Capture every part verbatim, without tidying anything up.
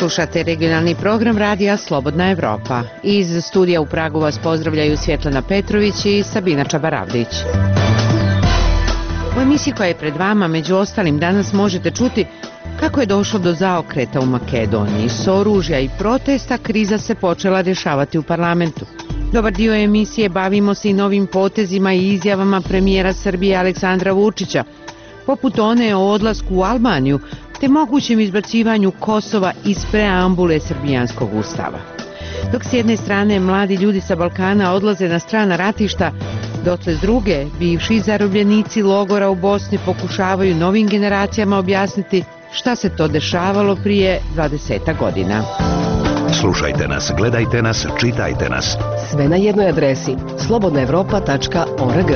Slušate regionalni program radija Slobodna Evropa. Iz studija u Pragu vas pozdravljaju Svjetlana Petrović i Sabina Čabaravdić. U emisiji koja je pred vama, među ostalim, danas možete čuti kako je došlo do zaokreta u Makedoniji. S oružja i protesta kriza se počela rješavati u parlamentu. Dobar dio emisije bavimo se i novim potezima i izjavama premijera Srbije Aleksandra Vučića, poput one o odlasku u Albaniju, te mogućem izbacivanju Kosova iz preambule srbijanskog ustava. Dok s jedne strane mladi ljudi sa Balkana odlaze na strana ratišta, dotle s druge bivši zarobljenici logora u Bosni pokušavaju novim generacijama objasniti šta se to dešavalo prije dvadeset godina. Slušajte nas, gledajte nas, čitajte nas. Sve na jednoj adresi slobodna evropa tačka org.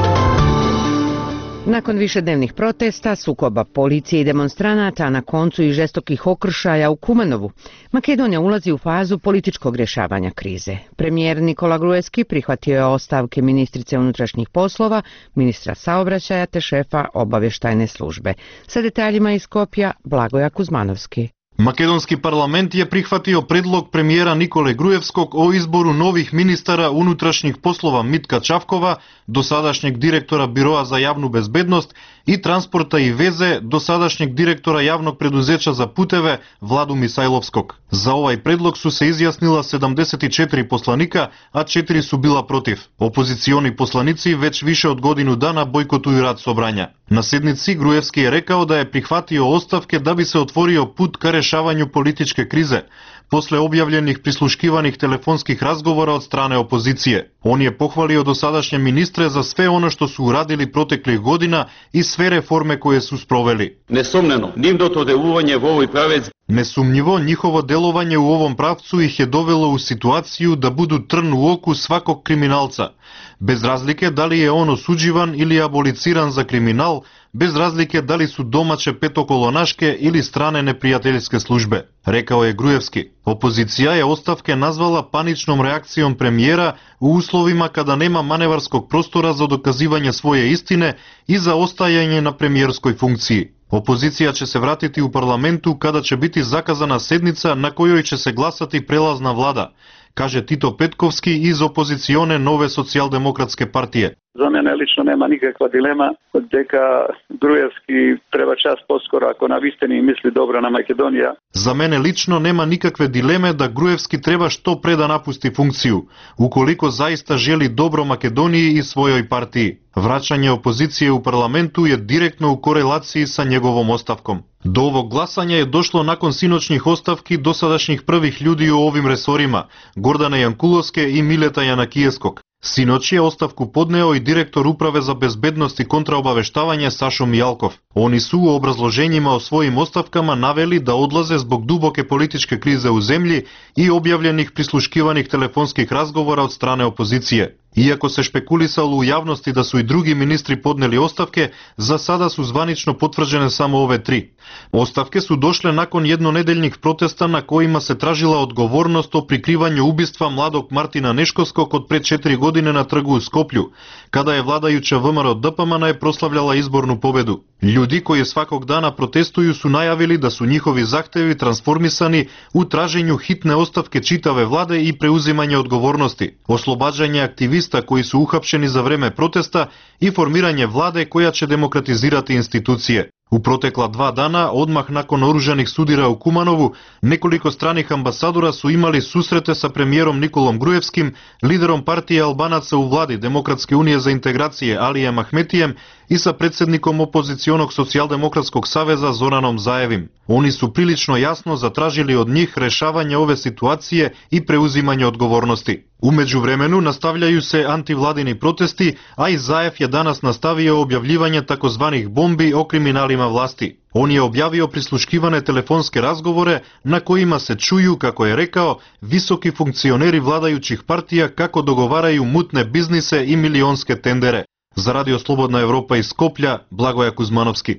Nakon višednevnih protesta, sukoba policije i demonstranata, a na koncu i žestokih okršaja u Kumanovu, Makedonija ulazi u fazu političkog rješavanja krize. Premijer Nikola Gruevski prihvatio je ostavke ministrice unutrašnjih poslova, ministra saobraćaja te šefa obavještajne službe. Sa detaljima iz Skopja, Blagoja Kuzmanovski. Makedonski parlament je prihvatio predlog premijera Nikole Gruevskog o izboru novih ministara unutrašnjih poslova Mitka Čavkova, dosadašnjeg direktora Biroa za javnu bezbednost, i transporta i veze, dosadašnjeg direktora javnog preduzeća za puteve Vladu Misajlovskog. Za ovaj predlog su se izjasnila sedamdeset četiri poslanika, a četiri su bila protiv. Opozicioni poslanici već više od godinu dana bojkotuju rad sobranja. Na sednici Gruevski je rekao da je prihvatio ostavke da bi se otvorio put ka rešavanju političke krize, posle objavljenih prisluškivanih telefonskih razgovora od strane opozicije. On je pohvalio dosadašnje ministre za sve ono što su uradili proteklih godina i sve reforme koje su sproveli. Nesumnjeno, njim dotodevuvanje u ovoj pravec. Nesumnjivo, njihovo delovanje u ovom pravcu ih je dovelo u situaciju da budu trn u oku svakog kriminalca, bez razlike da li je on osuđivan ili aboliciran za kriminal, bez razlike da li su domaće petokolonaške ili strane neprijateljske službe, rekao je Gruevski. Opozicija je ostavke nazvala paničnom reakcijom premijera u uslovima kada nema manevarskog prostora za dokazivanje svoje istine i za ostajanje na premijerskoj funkciji. Opozicija će se vratiti u parlamentu kada će biti zakazana sednica na kojoj će se glasati prelazna vlada, kaže Tito Petkovski iz opozicione Nove socijaldemokratske partije. Za mene lično nema nikakva dilema deka Gruevski treba čas poskoro ako na vistini misli dobro na Makedonija. Za mene lično nema nikakve dileme da Gruevski treba što pre da napusti funkciju, ukoliko zaista želi dobro Makedoniji i svojoj partiji. Vraćanje opozicije u parlamentu je direktno u korelaciji sa njegovom ostavkom. Do ovog glasanja je došlo nakon sinoćnih ostavki dosadašnjih prvih ljudi u ovim resorima, Gordana Jankulovske i Mileta Janakijeskog. Sinoć je ostavku podneo i direktor Uprave za bezbednost i kontraobaveštavanje Sašo Mijalkov. Oni su u obrazloženjima o svojim ostavkama naveli da odlaze zbog duboke političke krize u zemlji i objavljenih prisluškivanih telefonskih razgovora od strane opozicije. Iako se špekulisalo u javnosti da su i drugi ministri podneli ostavke, za sada su zvanično potvrđene samo ove tri. Ostavke su došle nakon jednonedeljnih protesta na kojima se tražila odgovornost o prikrivanju ubistva mladog Martina Neškovskog od pre četiri godine na trgu u Skoplju, kada je vladajuća V M R D P M N je proslavljala izbornu pobedu. Ljudi koji svakog dana protestuju su najavili da su njihovi zahtevi transformisani u traženju hitne ostavke čitave vlade i preuzimanje odgovornosti, oslobađanje aktivista koji su uhapšeni za vreme protesta i formiranje vlade koja će demokratizirati institucije. U protekla dva dana, odmah nakon oružanih sudira u Kumanovu, nekoliko stranih ambasadora su imali susrete sa premijerom Nikolom Gruevskim, liderom partije Albanaca u vladi Demokratske unije za integracije Alijem Ahmetijem i sa predsjednikom opozicionog socijaldemokratskog saveza Zoranom Zajevim. Oni su prilično jasno zatražili od njih rešavanje ove situacije i preuzimanje odgovornosti. U međuvremenu nastavljaju se antivladini protesti, a i Zajev je danas nastavio objavljivanje takozvanih bombi o kriminalima vlasti. On je objavio prisluškivane telefonske razgovore na kojima se čuju, kako je rekao, visoki funkcioneri vladajućih partija kako dogovaraju mutne biznise i milionske tendere. Za Radio Slobodna Evropa iz Skoplja, Blagoja Kuzmanovski.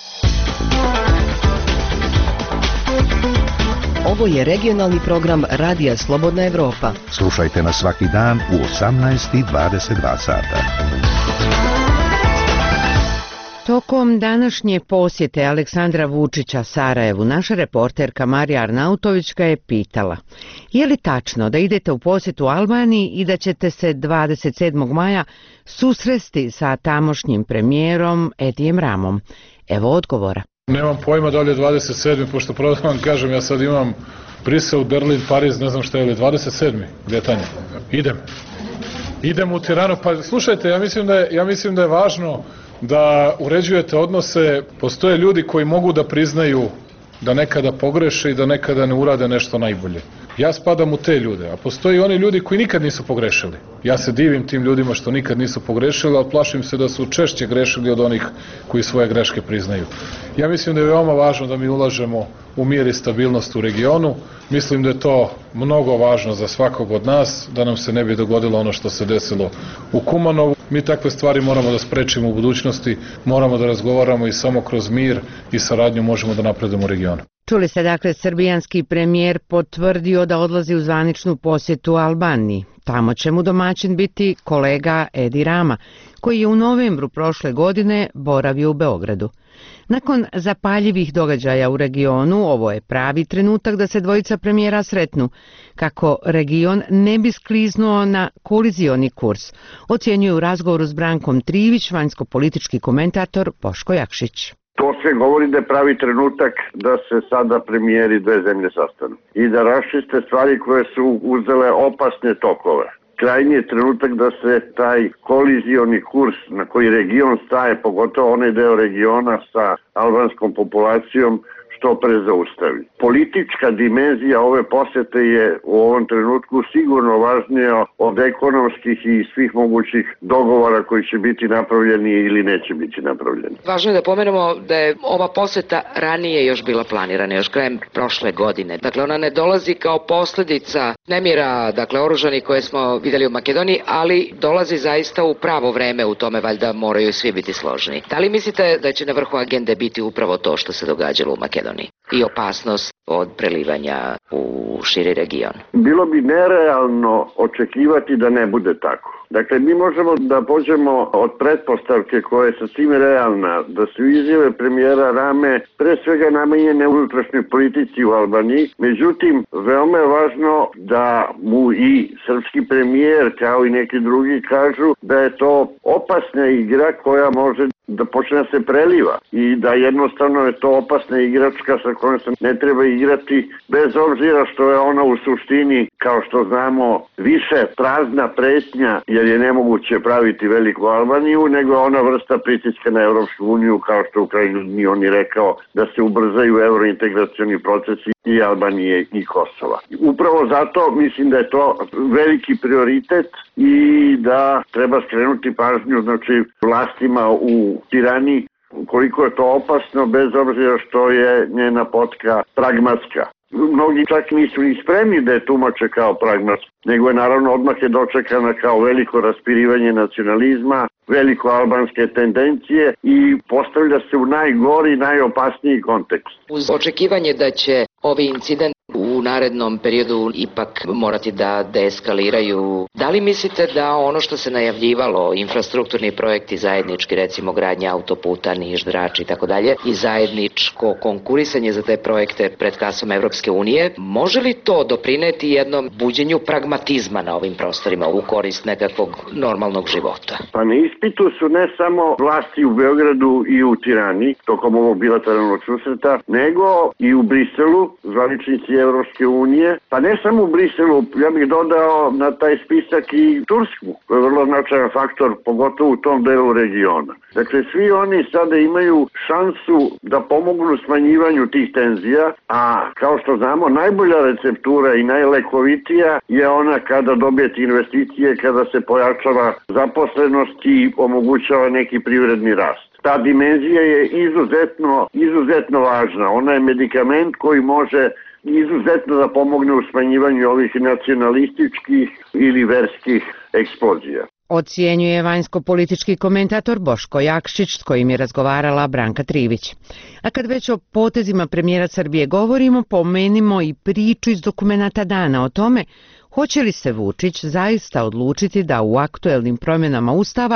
Ovo je regionalni program Radija Slobodna Evropa. Slušajte nas svaki dan u osamnaest i dvadeset dva sata. Tokom današnje posjete Aleksandra Vučića Sarajevu, naša reporterka Marija Arnautović ga je pitala: je li tačno da idete u posjetu Albaniji i da ćete se dvadeset sedmog maja susresti sa tamošnjim premijerom Edijem Ramom? Evo odgovora. Nemam pojma da li je dvadeset sedmi pošto pravo vam kažem, ja sad imam Brisel, Berlin, Pariz, ne znam šta je li dvadeset sedmi Gdje je Tanja? Idem. Idem u Tiranu. Pa slušajte, ja mislim da je, ja mislim da je važno da uređujete odnose. Postoje ljudi koji mogu da priznaju da nekada pogreše i da nekada ne urade nešto najbolje. Ja spadam u te ljude, a postoji oni ljudi koji nikad nisu pogrešili. Ja se divim tim ljudima što nikad nisu pogrešili, ali plašim se da su češće grešili od onih koji svoje greške priznaju. Ja mislim da je veoma važno da mi ulažemo u mir i stabilnost u regionu. Mislim da je to mnogo važno za svakog od nas, da nam se ne bi dogodilo ono što se desilo u Kumanovu. Mi takve stvari moramo da sprečimo u budućnosti, moramo da razgovaramo i samo kroz mir i saradnju možemo da napredujemo u regionu. Čuli ste, dakle, srbijanski premijer potvrdio da odlazi u zvaničnu posjetu Albaniji. Tamo će mu domaćin biti kolega Edi Rama, koji je u novembru prošle godine boravio u Beogradu. Nakon zapaljivih događaja u regionu, ovo je pravi trenutak da se dvojica premijera sretnu, kako region ne bi skliznuo na kolizioni kurs, ocjenjuje u razgovoru s Brankom Trivić vanjsko-politički komentator Boško Jakšić. To se govori da je pravi trenutak da se sada premijeri dve zemlje sastanu i da raščiste stvari koje su uzele opasne tokove. Krajnji je trenutak da se taj kolizioni kurs na koji region staje, pogotovo onaj deo regiona sa albanskom populacijom, što pre zaustavi. Politička dimenzija ove posete je u ovom trenutku sigurno važnija od ekonomskih i svih mogućih dogovora koji će biti napravljeni ili neće biti napravljeni. Važno je da pomenemo da je ova poseta ranije još bila planirana, još krajem prošle godine. Dakle, ona ne dolazi kao posljedica nemira, dakle, oružanih koje smo vidjeli u Makedoniji, ali dolazi zaista u pravo vreme, u tome valjda moraju svi biti složni. Da li mislite da će na vrhu agende biti upravo to što se događalo u Makedoniji i opasnost od prelivanja u širi region? Bilo bi nerealno očekivati da ne bude tako. Dakle, mi možemo da pođemo od pretpostavke koja je sasvim realna, da su izjave premijera Rame pre svega namenjene unutrašnjoj politici u Albaniji. Međutim, veoma je važno da mu i srpski premijer kao i neki drugi kažu da je to opasna igra koja može da počne da se preliva i da jednostavno je to opasna igračka sa kojom se ne treba igrati, bez obzira što je ona u suštini, kao što znamo, više prazna pretnja, jer je nemoguće praviti veliku Albaniju, nego je ona vrsta pritiska na Evropsku uniju, kao što u krajnji on je rekao da se ubrzaju eurointegracioni procesi i Albanije i Kosova. Upravo zato mislim da je to veliki prioritet i da treba skrenuti pažnju, znači, vlastima u Tirani koliko je to opasno, bez obzira što je njena potka pragmatska. Mnogi čak nisu ni spremni da je tumače kao pragmatska, nego je naravno odmah je dočekana kao veliko raspirivanje nacionalizma, veliko albanske tendencije i postavlja se u najgori, najopasniji kontekst. Uz očekivanje da će ovi incident u narednom periodu ipak morati da deeskaliraju, da li mislite da ono što se najavljivalo, infrastrukturni projekti zajednički, recimo gradnja autoputa, Niš, Drač i tako dalje, i zajedničko konkurisanje za te projekte pred kasom Evropske unije, može li to doprineti jednom buđenju pragmatizma na ovim prostorima u korist nekakvog normalnog života? Pa na ispitu su ne samo vlasti u Beogradu i u Tirani tokom ovog bilateralnog susreta, nego i u Briselu, zvaničnici Evropske unije, pa ne samo u Briselu, ja bih dodao na taj spisak i Tursku, koji je vrlo značajan faktor, pogotovo u tom delu regiona. Dakle, svi oni sada imaju šansu da pomognu smanjivanju tih tenzija, a kao što znamo, najbolja receptura i najlekovitija je ona kada dobijete investicije, kada se pojačava zaposlenost i omogućava neki privredni rast. Ta dimenzija je izuzetno, izuzetno važna. Ona je medikament koji može izuzetno da pomogne u smanjivanju ovih nacionalističkih ili verskih eksplozija. Ocjenjuje vanjsko-politički komentator Boško Jakšić, s kojim je razgovarala Branka Trivić. A kad već o potezima premijera Srbije govorimo, pomenimo i priču iz dokumenata dana o tome hoće li se Vučić zaista odlučiti da u aktuelnim promjenama Ustava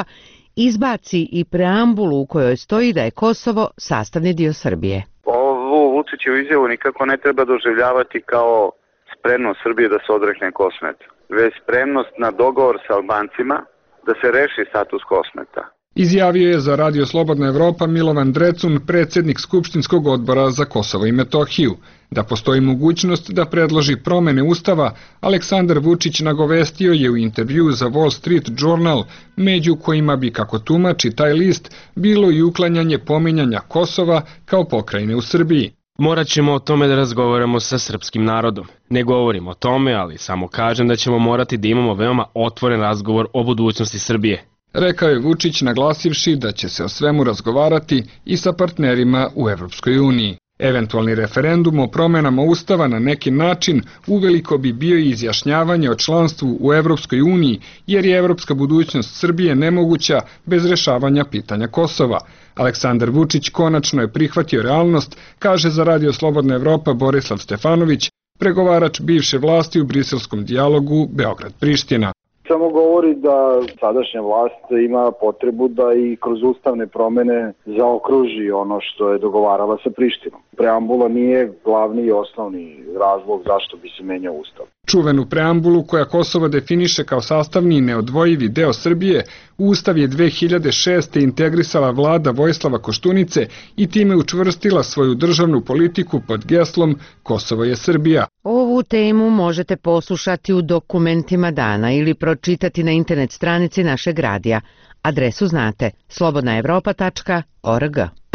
izbaci i preambulu u kojoj stoji da je Kosovo sastavni dio Srbije. Ovu Vučićevu izjavu nikako ne treba doživljavati kao spremnost Srbije da se odrekne Kosmeta, već spremnost na dogovor sa Albancima da se reši status Kosmeta. Izjavio je za Radio Slobodna Evropa Milovan Drecun, predsjednik Skupštinskog odbora za Kosovo i Metohiju. Da postoji mogućnost da predloži promene Ustava, Aleksandar Vučić nagovestio je u intervju za Wall Street Journal, među kojima bi, kako tumači taj list, bilo i uklanjanje pominjanja Kosova kao pokrajine u Srbiji. Morat ćemo o tome da razgovaramo sa srpskim narodom. Ne govorim o tome, ali samo kažem da ćemo morati da imamo veoma otvoren razgovor o budućnosti Srbije. Rekao je Vučić naglasivši da će se o svemu razgovarati i sa partnerima u Evropskoj uniji. Eventualni referendum o promenama Ustava na neki način uveliko bi bio i izjašnjavanje o članstvu u Evropskoj uniji, jer je evropska budućnost Srbije nemoguća bez rešavanja pitanja Kosova. Aleksandar Vučić konačno je prihvatio realnost, kaže za Radio Slobodna Evropa Borislav Stefanović, pregovarač bivše vlasti u briselskom dijalogu Beograd-Priština. Samo govori da sadašnja vlast ima potrebu da i kroz ustavne promene zaokruži ono što je dogovarala sa Prištinom. Preambula nije glavni i osnovni razlog zašto bi se menjao ustav. Čuvenu preambulu koja Kosovo definiše kao sastavni i neodvojivi deo Srbije, u ustav je dve hiljade šeste. integrisala vlada Vojislava Koštunice i time učvrstila svoju državnu politiku pod geslom Kosovo je Srbija. Ovu temu možete poslušati u dokumentima dana ili pročitati na internet stranici našeg radija. Adresu znate slobodna evropa tačka org.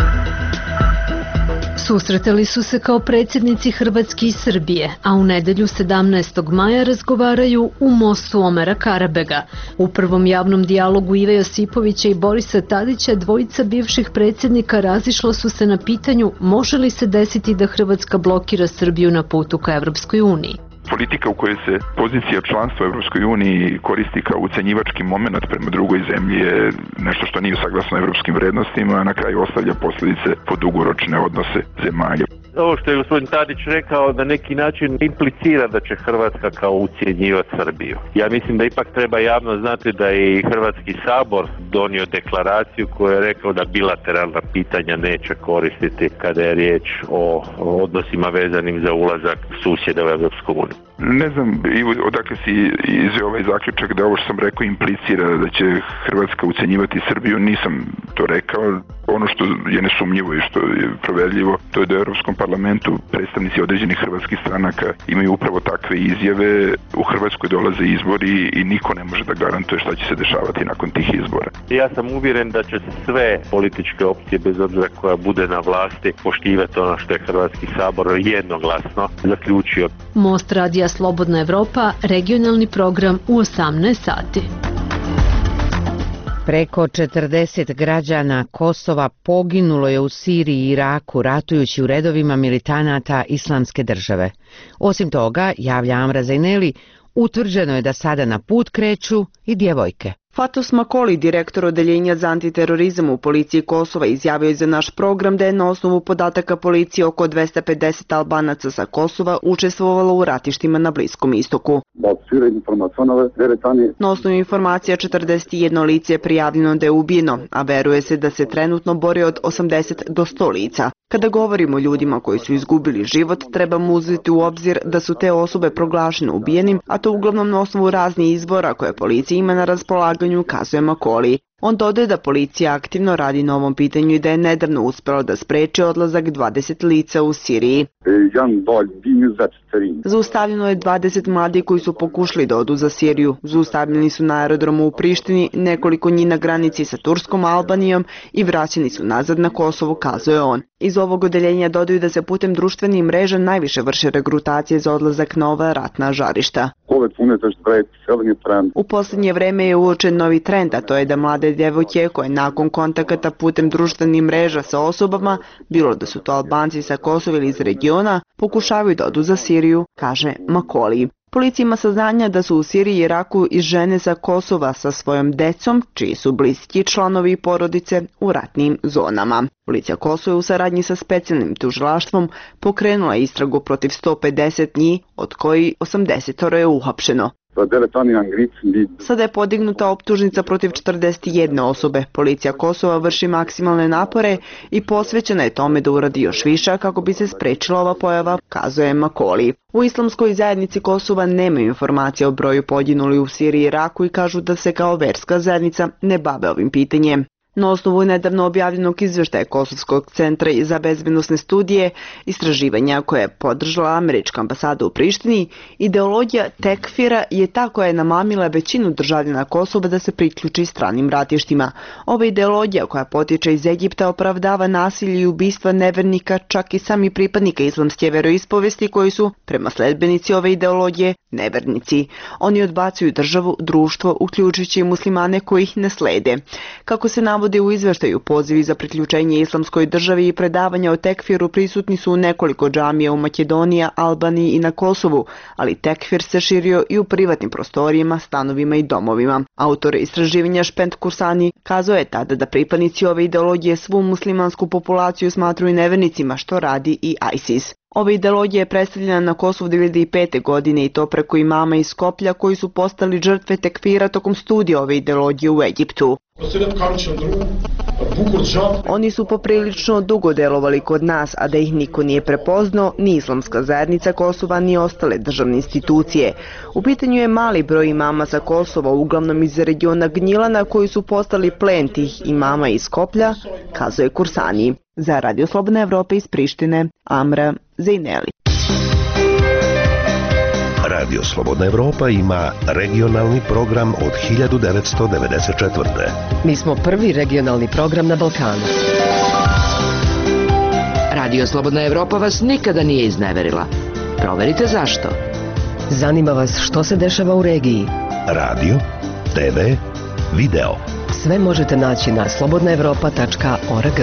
Susretali su se kao predsjednici Hrvatske i Srbije, a u nedelju sedamnaestog maja razgovaraju u mostu Omera Karabega. U prvom javnom dijalogu Ive Josipovića i Borisa Tadića dvojica bivših predsjednika razišla su se na pitanju može li se desiti da Hrvatska blokira Srbiju na putu ka Evropskoj uniji. Politika u kojoj se pozicija članstva u Evropskoj uniji koristi kao ucenjivački moment prema drugoj zemlji je nešto što nije saglasno evropskim vrednostima, a na kraju ostavlja posljedice po dugoročne odnose zemalja. Ovo što je gospodin Tadić rekao na neki način implicira da će Hrvatska kao ucjenjivati Srbiju. Ja mislim da ipak treba javno znati da je i Hrvatski sabor donio deklaraciju koja je rekao da bilateralna pitanja neće koristiti kada je riječ o odnosima vezanim za ulazak susjeda u Evropsku uniju. Ne znam odakle si izveo ovaj zaključak da ovo što sam rekao implicira da će Hrvatska ucenjivati Srbiju, nisam to rekao. Ono što je nesumnjivo i što je proverljivo, to je da u Europskom parlamentu predstavnici određenih hrvatskih stranaka imaju upravo takve izjave. U Hrvatskoj dolaze izbori i niko ne može da garantuje šta će se dešavati nakon tih izbora. Ja sam uvjeren da će sve političke opcije, bez obzira koja bude na vlasti, poštivati ono što je Hrvatski sabor jednoglasno zaključio. Most Radija Slobodna Evropa, regionalni program u osamnaest sati. Preko četrdeset građana Kosova poginulo je u Siriji i Iraku ratujući u redovima militanata Islamske države. Osim toga, javlja Amra Zajneli, utvrđeno je da sada na put kreću i djevojke. Fatos Makoli, direktor odeljenja za antiterorizam u policiji Kosova, izjavio je za naš program da je na osnovu podataka policije oko dvesta pedeset Albanaca sa Kosova učestvovalo u ratištima na Bliskom istoku. Na osnovu informacija četrdeset jedno lice je prijavljeno da je ubijeno, a veruje se da se trenutno bori od osamdeset do sto lica. Kada govorimo o ljudima koji su izgubili život, trebamo uzeti u obzir da su te osobe proglašene ubijenim, a to uglavnom na osnovu raznih izvora koje policija ima na raspolaganju, kazuje Makoli. On dodaje da policija aktivno radi na ovom pitanju i da je nedavno uspela da spreči odlazak dvadeset lica u Siriji. Zaustavljeno je dvadeset mladih koji su pokušali da odu za Siriju. Zaustavljeni su na aerodromu u Prištini, nekoliko njih na granici sa Turskom, Albanijom i vraćeni su nazad na Kosovo, kazuje on. Iz ovog odeljenja dodaju da se putem društvenih mreža najviše vrše regrutacije za odlazak na ova ratna žarišta. U posljednje vreme je uočen novi trend, a to je da mlade djevojke koje nakon kontakata putem društvenih mreža sa osobama, bilo da su to Albanci sa Kosova ili iz regiona, pokušavaju da odu za Siriju, kaže Makoli. Policija ima saznanja da su u Siriji i Iraku i žene sa Kosova sa svojom decom, čiji su bliski članovi i porodice, u ratnim zonama. Policija Kosova je u saradnji sa specijalnim tužilaštvom pokrenula istragu protiv sto pedeset njih, od koji osamdeset je uhapšeno. Sada je podignuta optužnica protiv četrdeset jedne osobe. Policija Kosova vrši maksimalne napore i posvećena je tome da uradi još više kako bi se sprečila ova pojava, kazuje Makoli. U islamskoj zajednici Kosova nema informacija o broju poginulih u Siriji i Iraku i kažu da se kao verska zajednica ne bave ovim pitanjem. Na osnovu nedavno objavljenog izveštaja Kosovskog centra za bezbednosne studije, istraživanja koje je podržala američka ambasada u Prištini, ideologija tekfira je ta koja je namamila većinu državljana Kosova da se priključi stranim ratištima. Ova ideologija koja potiče iz Egipta opravdava nasilje i ubistva nevernika, čak i sami pripadnika islamske veroispovesti koji su, prema sledbenici ove ideologije, nevernici. Oni odbacuju državu, društvo, uključujući muslimane koji ih ne slede. Kako se navodi u izveštaju, pozivi za priključenje islamskoj državi i predavanja o tekfiru prisutni su u nekoliko džamija u Makedoniji, Albaniji i na Kosovu, ali tekfir se širio i u privatnim prostorijama, stanovima i domovima. Autor istraživanja Špent Kursani kazao je tada da pripadnici ove ideologije svu muslimansku populaciju smatruju nevernicima, što radi i ISIS. Ova ideologija je predstavljena na Kosovu dvije hiljade pete. godine i to preko imama iz Skoplja koji su postali žrtve tekfira tokom studija ove ideologije u Egiptu. Oni su poprilično dugo delovali kod nas, a da ih niko nije prepoznao, ni islamska zajednica Kosova, ni ostale državne institucije. U pitanju je mali broj imama sa Kosova, uglavnom iz regiona Gnjilana, koji su postali plen tih imama iz Skoplja, kazuje Kursani. Za Radio Slobodna Evropa iz Prištine, Amra Zejneli. Radio Slobodna Evropa ima regionalni program od hiljadu devetsto devedeset četvrte. Mi smo prvi regionalni program na Balkanu. Radio Slobodna Evropa vas nikada nije izneverila. Proverite zašto. Zanima vas što se dešava u regiji. Radio, te ve, video. Sve možete naći na slobodna evropa tačka org.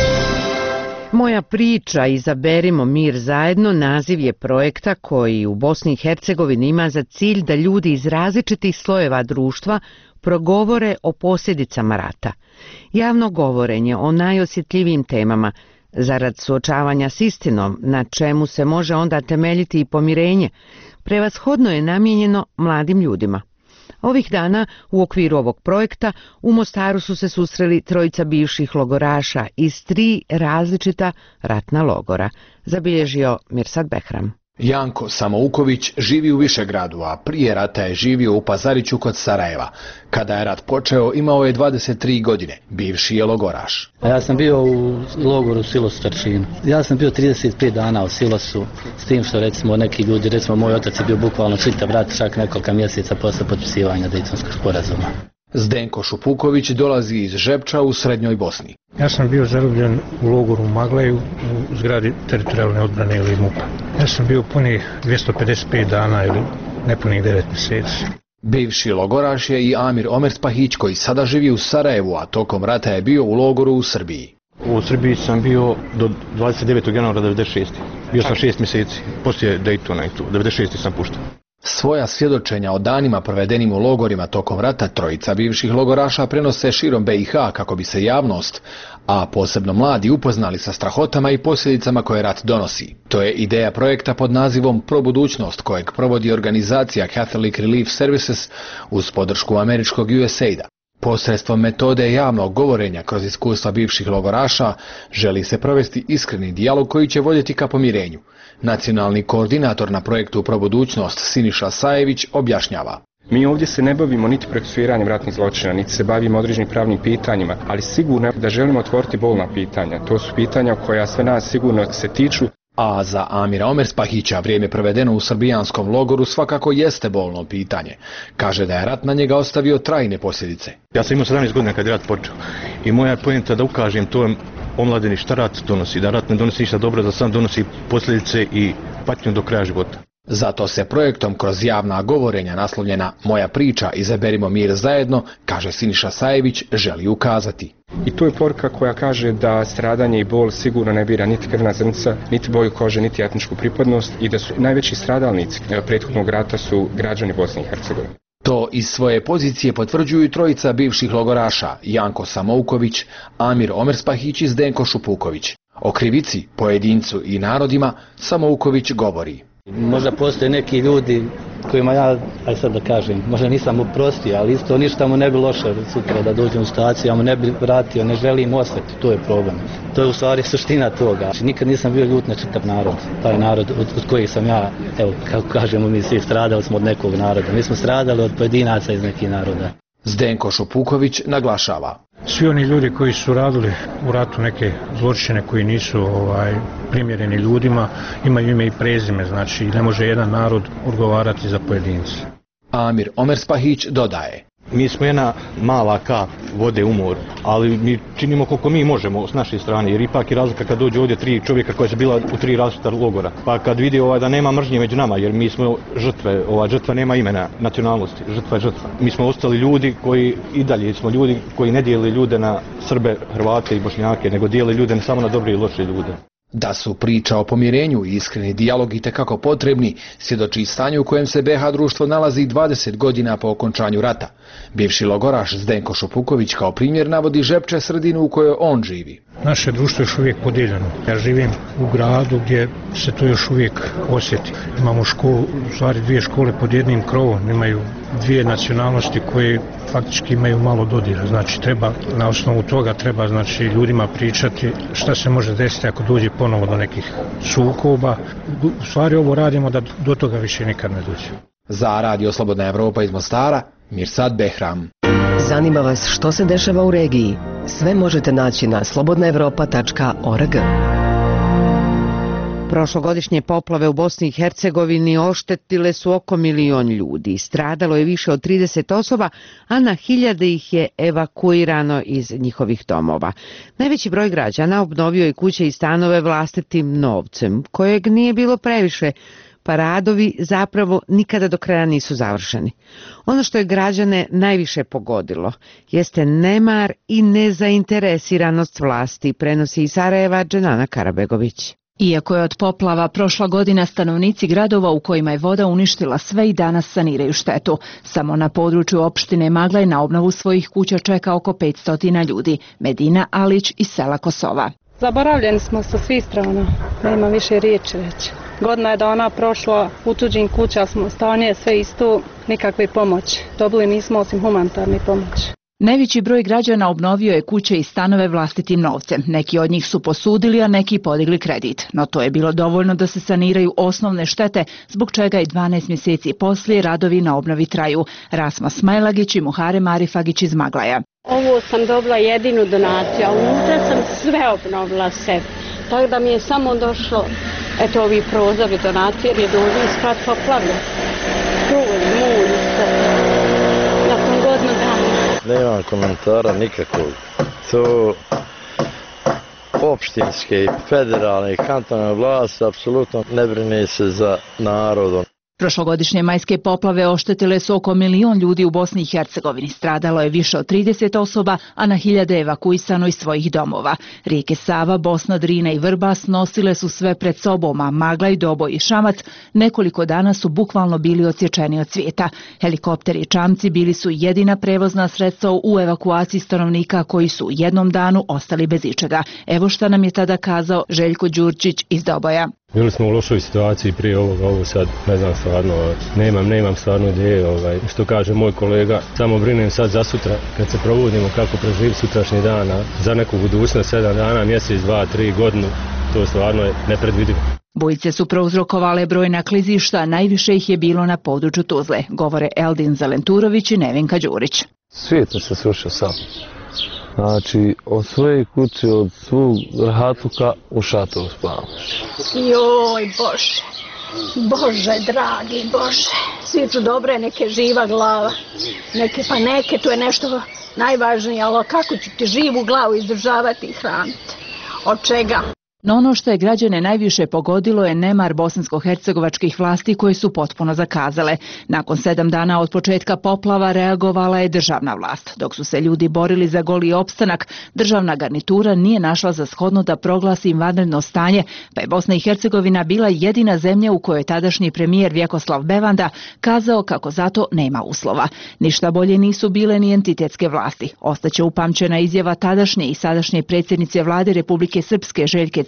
Moja priča Izaberimo mir zajedno naziv je projekta koji u Bosni i Hercegovini ima za cilj da ljudi iz različitih slojeva društva progovore o posljedicama rata. Javno govorenje o najosjetljivijim temama zarad suočavanja s istinom, na čemu se može onda temeljiti i pomirenje, prevashodno je namijenjeno mladim ljudima. Ovih dana u okviru ovog projekta u Mostaru su se susreli trojica bivših logoraša iz tri različita ratna logora, zabilježio Mirsad Behram. Janko Samouković živi u Višegradu, a prije rata je živio u Pazariću kod Sarajeva. Kada je rat počeo, imao je dvadeset tri godine. Bivši je logoraš. A ja sam bio u logoru Silos Trčin. Ja sam bio trideset pet dana u Silosu, s tim što recimo neki ljudi, recimo moj otac je bio bukvalno čitav rat, čak nekoliko mjeseca posle potpisivanja Dejtonskog sporazuma. Zdenko Šupuković dolazi iz Žepča u Srednjoj Bosni. Ja sam bio zarobljen u logoru u Magleju u zgradi teritorijalne odbrane ili MUP-a. Ja sam bio punih dvjesto pedeset pet dana ili nepunih devet mjeseci. Bivši logoraš je i Amir Omerspahić koji sada živi u Sarajevu, a tokom rata je bio u logoru u Srbiji. U Srbiji sam bio do dvadeset devetog januara devedeset šeste. Bio sam šest mjeseci, poslije Daytona i tu, devedeset šeste sam pušten. Svoja svjedočenja o danima provedenim u logorima tokom rata trojica bivših logoraša prenose širom be i ha kako bi se javnost, a posebno mladi, upoznali sa strahotama i posljedicama koje rat donosi. To je ideja projekta pod nazivom Pro budućnost kojeg provodi organizacija Catholic Relief Services uz podršku američkog U S A I D-a. Posredstvom metode javnog govorenja kroz iskustva bivših logoraša želi se provesti iskreni dijalog koji će voditi ka pomirenju. Nacionalni koordinator na projektu Pro budućnost Siniša Sajević objašnjava. Mi ovdje se ne bavimo niti procesuiranjem ratnih zločina, niti se bavimo određenim pravnim pitanjima, ali sigurno da želimo otvoriti bolna pitanja. To su pitanja koja sve nas sigurno se tiču. A za Amira Omerspahića vrijeme provedeno u srbijanskom logoru svakako jeste bolno pitanje. Kaže da je rat na njega ostavio trajne posljedice. Ja sam imao sedamnaest godina kad je rat počeo i moja poenta da ukažem to omladini šta rat donosi, da rat ne donosi ništa dobro, da sam donosi posljedice i patnju do kraja života. Zato se projektom kroz javna govorenja naslovljena Moja priča Izaberimo mir zajedno, kaže Siniša Sajević, želi ukazati. I to je poruka koja kaže da stradanje i bol sigurno ne bira niti krvna zrnca, niti boju kože, niti etničku pripadnost i da su najveći stradalnici prethodnog rata su građani Bosne i Hercegovine. To iz svoje pozicije potvrđuju trojica bivših logoraša, Janko Samouković, Amir Omerspahić i Zdenko Šupuković. O krivici, pojedincu i narodima Samouković govori. Možda postoje neki ljudi kojima ja, aj sad da kažem, možda nisam oprostio, ali isto ništa mu ne bi loše sutra da dođem u staciju, ja mu ne bi vratio, ne želim ostati, to je problem. To je u stvari suština toga. Nikad nisam bio ljut na čitav narod, taj narod od, od kojih sam ja, evo, kako kažemo, mi svi stradali smo od nekog naroda, mi smo stradali od pojedinaca iz nekih naroda. Zdenko Šopuković naglašava. Svi oni ljudi koji su radili u ratu neke zločine koji nisu ovaj, primjereni ljudima, imaju ime i prezime, znači ne može jedan narod odgovarati za pojedince. Amir Omerspahić dodaje. Mi smo jedna mala kap vode u moru, ali mi činimo koliko mi možemo s naše strane, jer ipak je razlika kad dođe ovdje tri čovjeka koja su bila u tri različita logora. Pa kad vidi ovaj, da nema mržnje među nama, jer mi smo žrtve, ova žrtva nema imena nacionalnosti, žrtva je žrtva. Mi smo ostali ljudi koji i dalje smo ljudi koji ne dijeli ljude na Srbe, Hrvate i Bošnjake, nego dijeli ljude ne samo na dobre i loše ljude. Da su priča o pomirenju i iskreni dijalog itekako potrebni, svjedoči stanju u kojem se be ha društvo nalazi dvadeset godina po okončanju rata. Bivši logoraš Zdenko Šopuković kao primjer navodi Žepče, sredinu u kojoj on živi. Naše društvo je još uvijek podijeljeno. Ja živim u gradu gdje se to još uvijek osjeti. Imamo školu, u stvari dvije škole pod jednim krovom, imaju dvije nacionalnosti koje faktički imaju malo dodira. Znači treba, na osnovu toga treba znači ljudima pričati šta se može desiti ako dođe ponovo do nekih sukoba. U stvari ovo radimo da do toga više nikad ne dođe. Za Radio Slobodna Evropa iz Mostara, Mirsad Behram. Zanima vas što se dešava u regiji? Sve možete naći na slobodna evropa tačka org. Prošlogodišnje poplave u Bosni i Hercegovini oštetile su oko milion ljudi. Stradalo je više od trideset osoba, a na hiljade ih je evakuirano iz njihovih domova. Najveći broj građana obnovio je kuće i stanove vlastitim novcem, kojeg nije bilo previše, pa radovi zapravo nikada do kraja nisu završeni. Ono što je građane najviše pogodilo jeste nemar i nezainteresiranost vlasti, prenosi iz Sarajeva Dženana Karabegović. Iako je od poplava prošla godina, stanovnici gradova u kojima je voda uništila sve i danas saniraju štetu. Samo na području opštine Maglaj na obnovu svojih kuća čeka oko petsto ljudi. Medina Alić iz sela Kosova. Zaboravljeni smo sa svih strana, nema više riječi reći. Godina je da ona prošla u tuđim kuća, smo stanje sve isto, nikakve pomoći. Dobili nismo osim humanitarne pomoći. Najveći broj građana obnovio je kuće i stanove vlastitim novcem. Neki od njih su posudili, a neki podigli kredit. No to je bilo dovoljno da se saniraju osnovne štete, zbog čega i dvanaest mjeseci poslije radovi na obnovi traju. Rasma Smajlagić i Muharem Arifagić iz Maglaja. Ovo sam dobila jedinu donaciju, a unutra sam sve obnovila sebi. Tako da mi je samo došlo, eto ovi prozori donacije, jer je dođe isprat poplavlja. Krulj, mulj, nakon godinu dana. Nemam komentara nikakvog. To opštinske, federalne i kantonalne vlasti apsolutno ne brine se za narodom. Prošlogodišnje majske poplave oštetile su oko milion ljudi u Bosni i Hercegovini. Stradalo je više od trideset osoba, a na hiljade evakuisano iz svojih domova. Rijeke Sava, Bosna, Drina i Vrbas nosile su sve pred sobom, a Maglaj, Doboj i Šamac nekoliko dana su bukvalno bili odsječeni od svijeta. Helikopteri i čamci bili su jedina prevozna sredstva u evakuaciji stanovnika koji su u jednom danu ostali bez ičega. Evo šta nam je tada kazao Željko Đurčić iz Doboja. Bili smo u lošoj situaciji prije ovoga, ovo sad ne znam stvarno, nemam, nemam stvarno ideje, ovaj, što kaže moj kolega, samo brinem sad za sutra, kad se probudimo kako preživiti sutrašnji dan, a za neku budućnost, sedam dana, mjesec, dva, tri, godinu, to stvarno je nepredvidivo. Bujice su prouzrokovale brojna klizišta, najviše ih je bilo na području Tuzle, govore Eldin Zelenturović i Nevenka Đurić. Svijet se srušio sam. Znači, od svoje kuće, od svog rahatuka u šatoru spavam. Joj, Bože, Bože, dragi Bože, svi su dobre, neke živa glava, neke pa neke, to je nešto najvažnije, ali kako ću ti živu glavu izdržavati i hraniti? Od čega? No ono što je građane najviše pogodilo je nemar bosansko-hercegovačkih vlasti koje su potpuno zakazale. Nakon sedam dana od početka poplava reagovala je državna vlast. Dok su se ljudi borili za goli opstanak, državna garnitura nije našla za shodno da proglasi vanredno stanje, pa je Bosna i Hercegovina bila jedina zemlja u kojoj tadašnji premijer Vjekoslav Bevanda kazao kako zato nema uslova. Ništa bolje nisu bile ni entitetske vlasti. Ostaće upamćena izjava tadašnje i sadašnje predsjednice vlade Republike Srpske Željke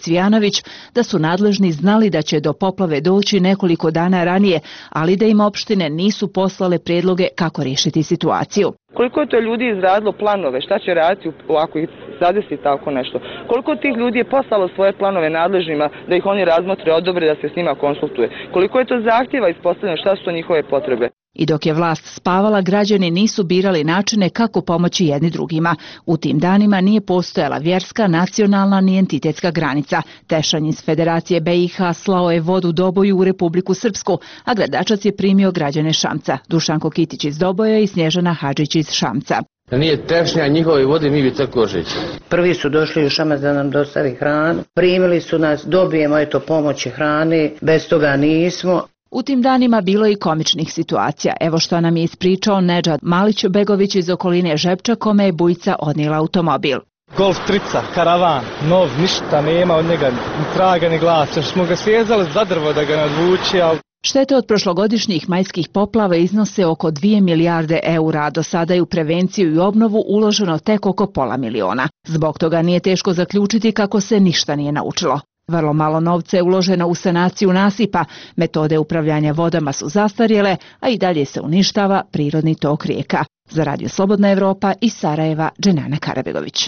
Cvijanović da su nadležni znali da će do poplave doći nekoliko dana ranije, ali da im opštine nisu poslale predloge kako riješiti situaciju. Koliko je to ljudi izradilo planove, šta će raditi ako ih zadesi tako nešto? Koliko tih ljudi je poslalo svoje planove nadležnima da ih oni razmotre, odobre, da se s njima konsultuje? Koliko je to zahtjeva ispostavljeno, šta su to njihove potrebe? I dok je vlast spavala, građani nisu birali načine kako pomoći jedni drugima. U tim danima nije postojala vjerska, nacionalna ni entitetska granica. Tešanj iz Federacije B i H slao je vodu Doboju u Republiku Srpsku, a Gradačac je primio građane Šamca. Dušanko Kitić iz Doboja i Snježana Hadžić iz Šamca. Da nije tešnja njihove vode, mi bi tako žići. Prvi su došli u Šamac da nam dostavi hranu, primili su nas, dobijemo eto pomoći hrane, bez toga nismo. U tim danima bilo je i komičnih situacija. Evo što nam je ispričao Nedžad Malić-Begović iz okoline Žepča, kome je bujica odnijela automobil. Golf trica, karavan, nov, ništa nema od njega, ni traga ni glasa. Smo ga svezali za drvo da ga nadvuči, ali... Štete od prošlogodišnjih majskih poplava iznose oko dvije milijarde eura, a do sada je u prevenciju i obnovu uloženo tek oko pola miliona. Zbog toga nije teško zaključiti kako se ništa nije naučilo. Vrlo malo novca je uloženo u sanaciju nasipa, metode upravljanja vodama su zastarjele, a i dalje se uništava prirodni tok rijeka. Za Radio Slobodna Evropa iz Sarajeva, Dženana Karabegović.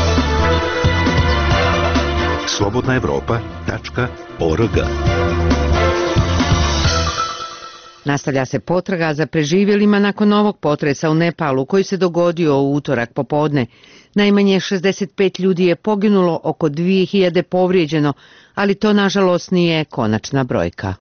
slobodna evropa tačka org. Nastavlja se potraga za preživjelima nakon novog potresa u Nepalu koji se dogodio u utorak popodne. Najmanje šezdeset pet ljudi je poginulo, oko dvije hiljade povrijeđeno, ali to nažalost nije konačna brojka.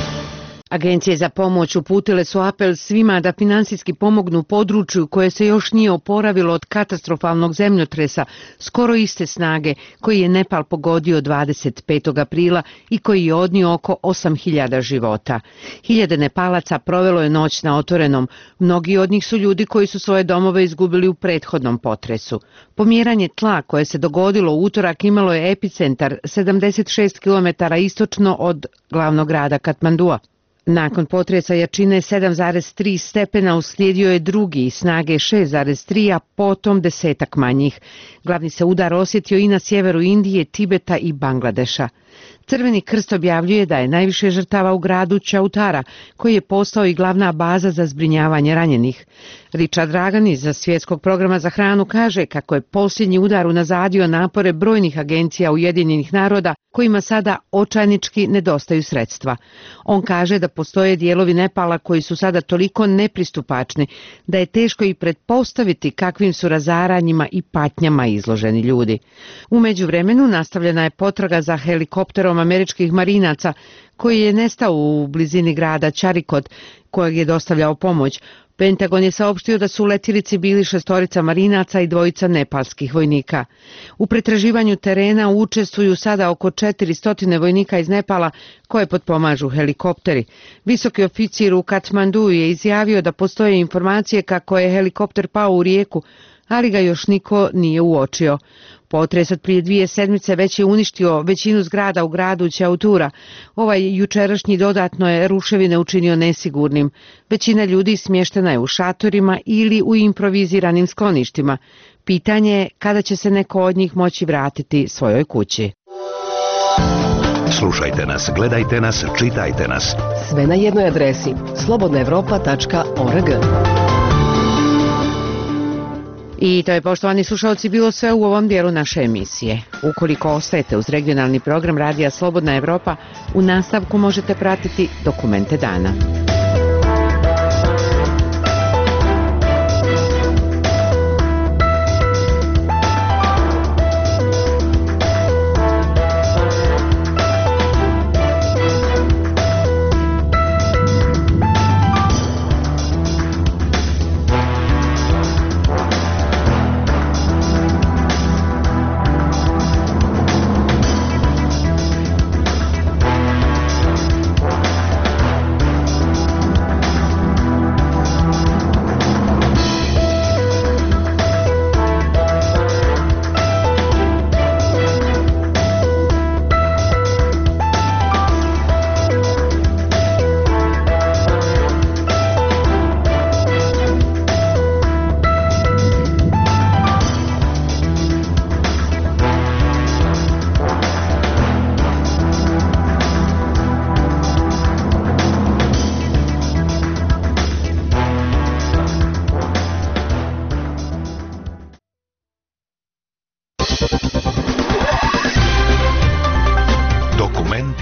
Agencije za pomoć uputile su apel svima da finansijski pomognu području koje se još nije oporavilo od katastrofalnog zemljotresa skoro iste snage koji je Nepal pogodio dvadeset petog aprila i koji je odnio oko osam hiljada života. Hiljade Nepalaca provelo je noć na otvorenom. Mnogi od njih su ljudi koji su svoje domove izgubili u prethodnom potresu. Pomjeranje tla koje se dogodilo u utorak imalo je epicentar sedamdeset šest kilometara istočno od glavnog grada Katmandua. Nakon potresa jačine sedam zarez tri stepena uslijedio je drugi snage šest zarez tri, a potom desetak manjih. Glavni se udar osjetio i na sjeveru Indije, Tibeta i Bangladeša. Crveni krst objavljuje da je najviše žrtava u gradu Čautara, koji je postao i glavna baza za zbrinjavanje ranjenih. Richard Dragan iz Svjetskog programa za hranu kaže kako je posljednji udar unazadio napore brojnih agencija Ujedinjenih naroda kojima sada očajnički nedostaju sredstva. On kaže da postoje dijelovi Nepala koji su sada toliko nepristupačni da je teško i pretpostaviti kakvim su razaranjima i patnjama izloženi ljudi. U međuvremenu nastavljena je potraga za helikopterom američkih marinaca koji je nestao u blizini grada Čarikot, kojeg je dostavljao pomoć. Pentagon je saopštio da su u letjelici bili šestorica marinaca i dvojica nepalskih vojnika. U pretraživanju terena učestvuju sada oko četiristo vojnika iz Nepala koje potpomažu helikopteri. Visoki oficir u Katmandu je izjavio da postoje informacije kako je helikopter pao u rijeku, ali ga još niko nije uočio. Potres od prije dvije sedmice već je uništio većinu zgrada u gradu Čautura. Ovaj jučerašnji dodatno je ruševine učinio nesigurnim. Većina ljudi smještena je u šatorima ili u improviziranim skloništima. Pitanje je kada će se neko od njih moći vratiti svojoj kući. Slušajte nas, gledajte nas, čitajte nas. Sve na jednoj adresi slobodna evropa tačka org. I to je, poštovani slušalci, bilo sve u ovom dijelu naše emisije. Ukoliko ostajete uz regionalni program Radija Slobodna Evropa, u nastavku možete pratiti Dokumente dana.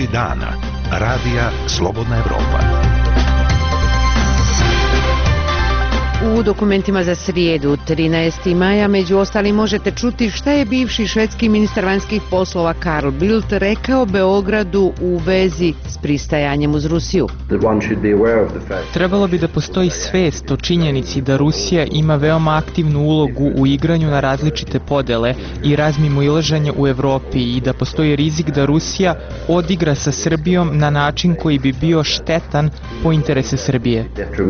dana. Radija Slobodna Evropa. U dokumentima za srijedu, trinaestog maja, među ostalim možete čuti šta je bivši švedski ministar vanjskih poslova Carl Bildt rekao Beogradu u vezi s pristajanjem uz Rusiju. Trebalo bi da postoji svest o činjenici da Rusija ima veoma aktivnu ulogu u igranju na različite podele i razmimoilaženje u Evropi i da postoji rizik da Rusija odigra sa Srbijom na način koji bi bio štetan po interese Srbije.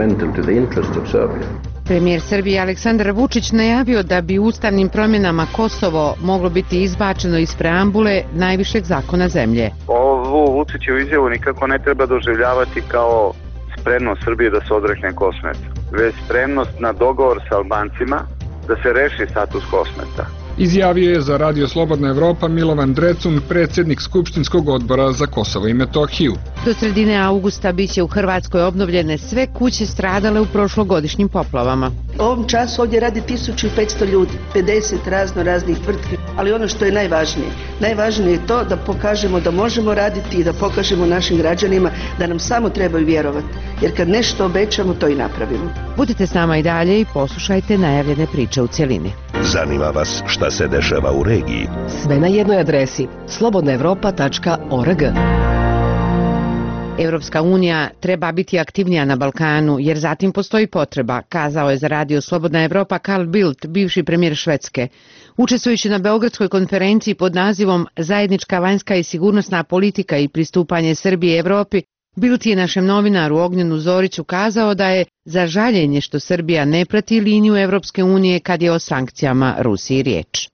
Premijer Srbije Aleksandar Vučić najavio da bi ustavnim promjenama Kosovo moglo biti izbačeno iz preambule najvišeg zakona zemlje. Ovu Vučićevu izjavu nikako ne treba doživljavati kao spremnost Srbije da se odrekne Kosmeta, već spremnost na dogovor sa Albancima da se reši status Kosmeta. Izjavio je za Radio Slobodna Evropa Milovan Drecun, predsjednik Skupštinskog odbora za Kosovo i Metohiju. Do sredine augusta biće u Hrvatskoj obnovljene sve kuće stradale u prošlogodišnjim poplavama. U ovom času ovdje radi tisuću petsto ljudi, pedeset razno raznih tvrtki, ali ono što je najvažnije, najvažnije je to da pokažemo da možemo raditi i da pokažemo našim građanima da nam samo trebaju vjerovati, jer kad nešto obećamo, to i napravimo. Budite s nama i dalje i poslušajte najavljene priče u cjelini. Zanima vas šta se dešava u regiji? Sve na jednoj adresi slobodna evropa tačka org. Evropska unija treba biti aktivnija na Balkanu, jer zatim postoji potreba, kazao je za Radio Slobodna Evropa Carl Bildt, bivši premijer Švedske. Učestvujući na Beogradskoj konferenciji pod nazivom Zajednička vanjska i sigurnosna politika i pristupanje Srbije Evropi, Bildt je našem novinaru Ognjenu Zoriću kazao da je za žaljenje što Srbija ne prati liniju Evropske unije kad je o sankcijama Rusiji riječ.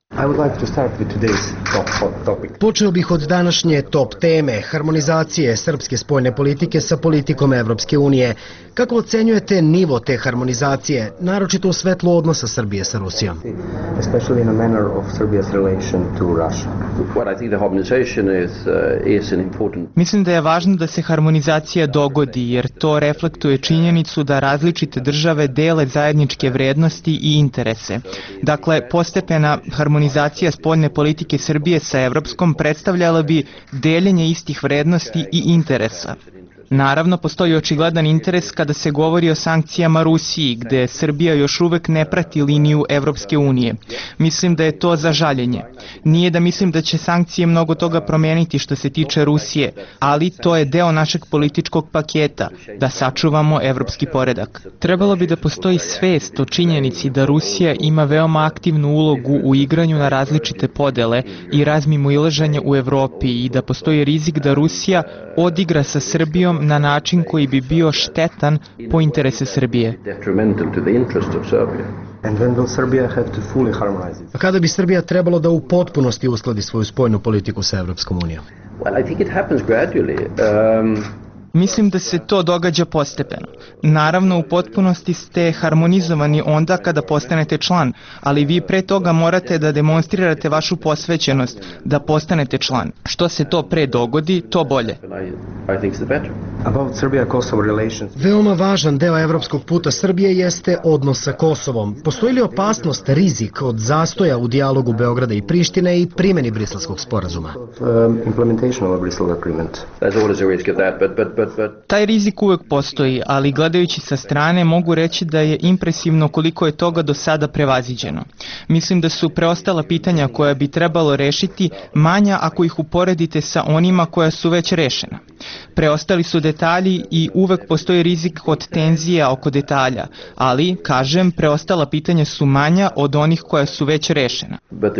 Počeo bih od današnje top teme, harmonizacije srpske spoljne politike sa politikom Evropske unije. Kako ocenjujete nivo te harmonizacije, naročito u svetlu odnosa Srbije sa Rusijom? Mislim da je važno da se harmonizacija dogodi, jer to reflektuje činjenicu da različite države dele zajedničke vrednosti i interese. Dakle, postepena harmonizacija spoljne politike Srbije sa evropskom predstavljala bi deljenje istih vrednosti i interesa. Naravno, postoji očigledan interes kada se govori o sankcijama Rusiji, gde Srbija još uvek ne prati liniju Evropske unije. Mislim da je to za žaljenje. Nije da mislim da će sankcije mnogo toga promijeniti što se tiče Rusije, ali to je deo našeg političkog paketa, da sačuvamo evropski poredak. Trebalo bi da postoji svest o činjenici da Rusija ima veoma aktivnu ulogu u igranju na različite podele i razmimoilaženje u Evropi i da postoji rizik da Rusija odigra sa Srbijom na način koji bi bio štetan po interese Srbije. A kada bi Srbija trebalo da u potpunosti uskladi svoju spoljnu politiku sa Evropskom unijom? Mislim da se to događa postepeno. Naravno, u potpunosti ste harmonizovani onda kada postanete član, ali vi pre toga morate da demonstrirate vašu posvećenost da postanete član. Što se to pre dogodi, to bolje. Veoma važan deo evropskog puta Srbije jeste odnos sa Kosovom. Postoji li opasnost, rizik od zastoja u dijalogu Beograda i Prištine i primjeni Briselskog sporazuma? Taj rizik uvek postoji, ali gledajući sa strane mogu reći da je impresivno koliko je toga do sada prevaziđeno. Mislim da su preostala pitanja koja bi trebalo rešiti manja ako ih uporedite sa onima koja su već rešena. Preostali su detalji i uvek postoji rizik od tenzija oko detalja, ali, kažem, preostala pitanja su manja od onih koja su već rešena.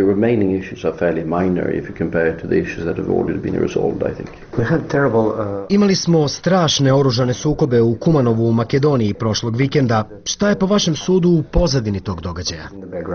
Imali smo strašne oružane sukobe u Kumanovu u Makedoniji prošlog vikenda. Šta je po vašem sudu u pozadini tog događaja?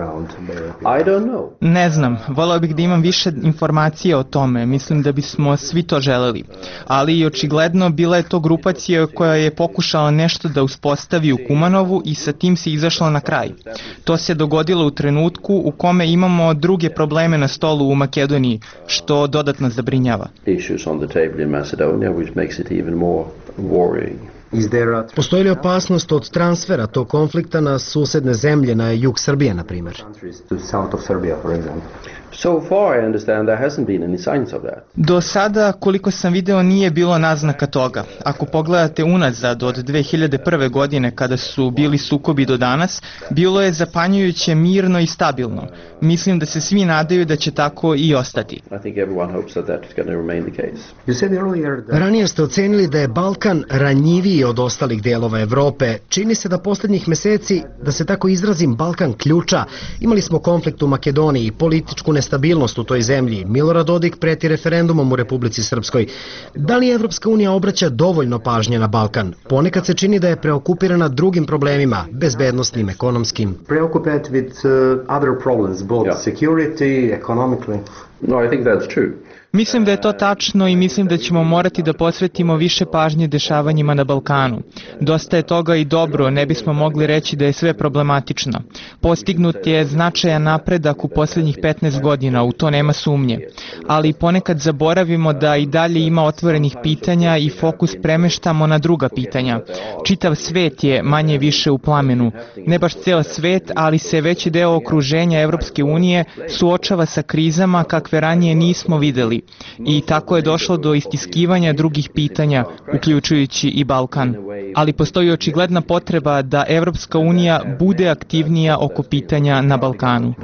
Ne znam, voleo bih da imam više informacija o tome, mislim da bismo svi to želeli. Ali i očigledno bila je to grupacija koja je pokušala nešto da uspostavi u Kumanovu i sa tim se izašla na kraj. To se dogodilo u trenutku u kome imamo druge probleme na stolu u Makedoniji, što dodatno zabrinjava. Postoji li opasnost od transfera tog konflikta na susedne zemlje, na jug Srbije, na primjer? Do sada, koliko sam video, nije bilo naznaka toga. Ako pogledate unazad od dve hiljade prve. godine kada su bili sukobi do danas, bilo je zapanjujuće mirno i stabilno. Mislim da se svi nadaju da će tako i ostati. Ranije ste ocenili da je Balkan ranjiviji od ostalih delova Evrope. Čini se da posljednjih meseci, da se tako izrazim, Balkan ključa. Imali smo konflikt u Makedoniji, političku nestabilnost u toj zemlji. Milorad Dodik preti referendumom u Republici Srpskoj. Da li Evropska unija obraća dovoljno pažnje na Balkan? Ponekad se čini da je preokupirana drugim problemima, bezbednosnim, ekonomskim. Preoccupied with uh, other problems, both yeah. security, economically. No, I think that's true. Mislim da je to tačno i mislim da ćemo morati da posvetimo više pažnje dešavanjima na Balkanu. Dosta je toga i dobro, ne bismo mogli reći da je sve problematično. Postignut je značajan napredak u posljednjih petnaest godina, u to nema sumnje. Ali ponekad zaboravimo da i dalje ima otvorenih pitanja i fokus premeštamo na druga pitanja. Čitav svet je manje više u plamenu. Ne baš ceo svet, ali se veći deo okruženja Evropske unije suočava sa krizama kakve ranije nismo videli. I tako je došlo do istiskivanja drugih pitanja, uključujući i Balkan. Ali postoji očigledna potreba da Evropska unija bude aktivnija oko pitanja na Balkanu.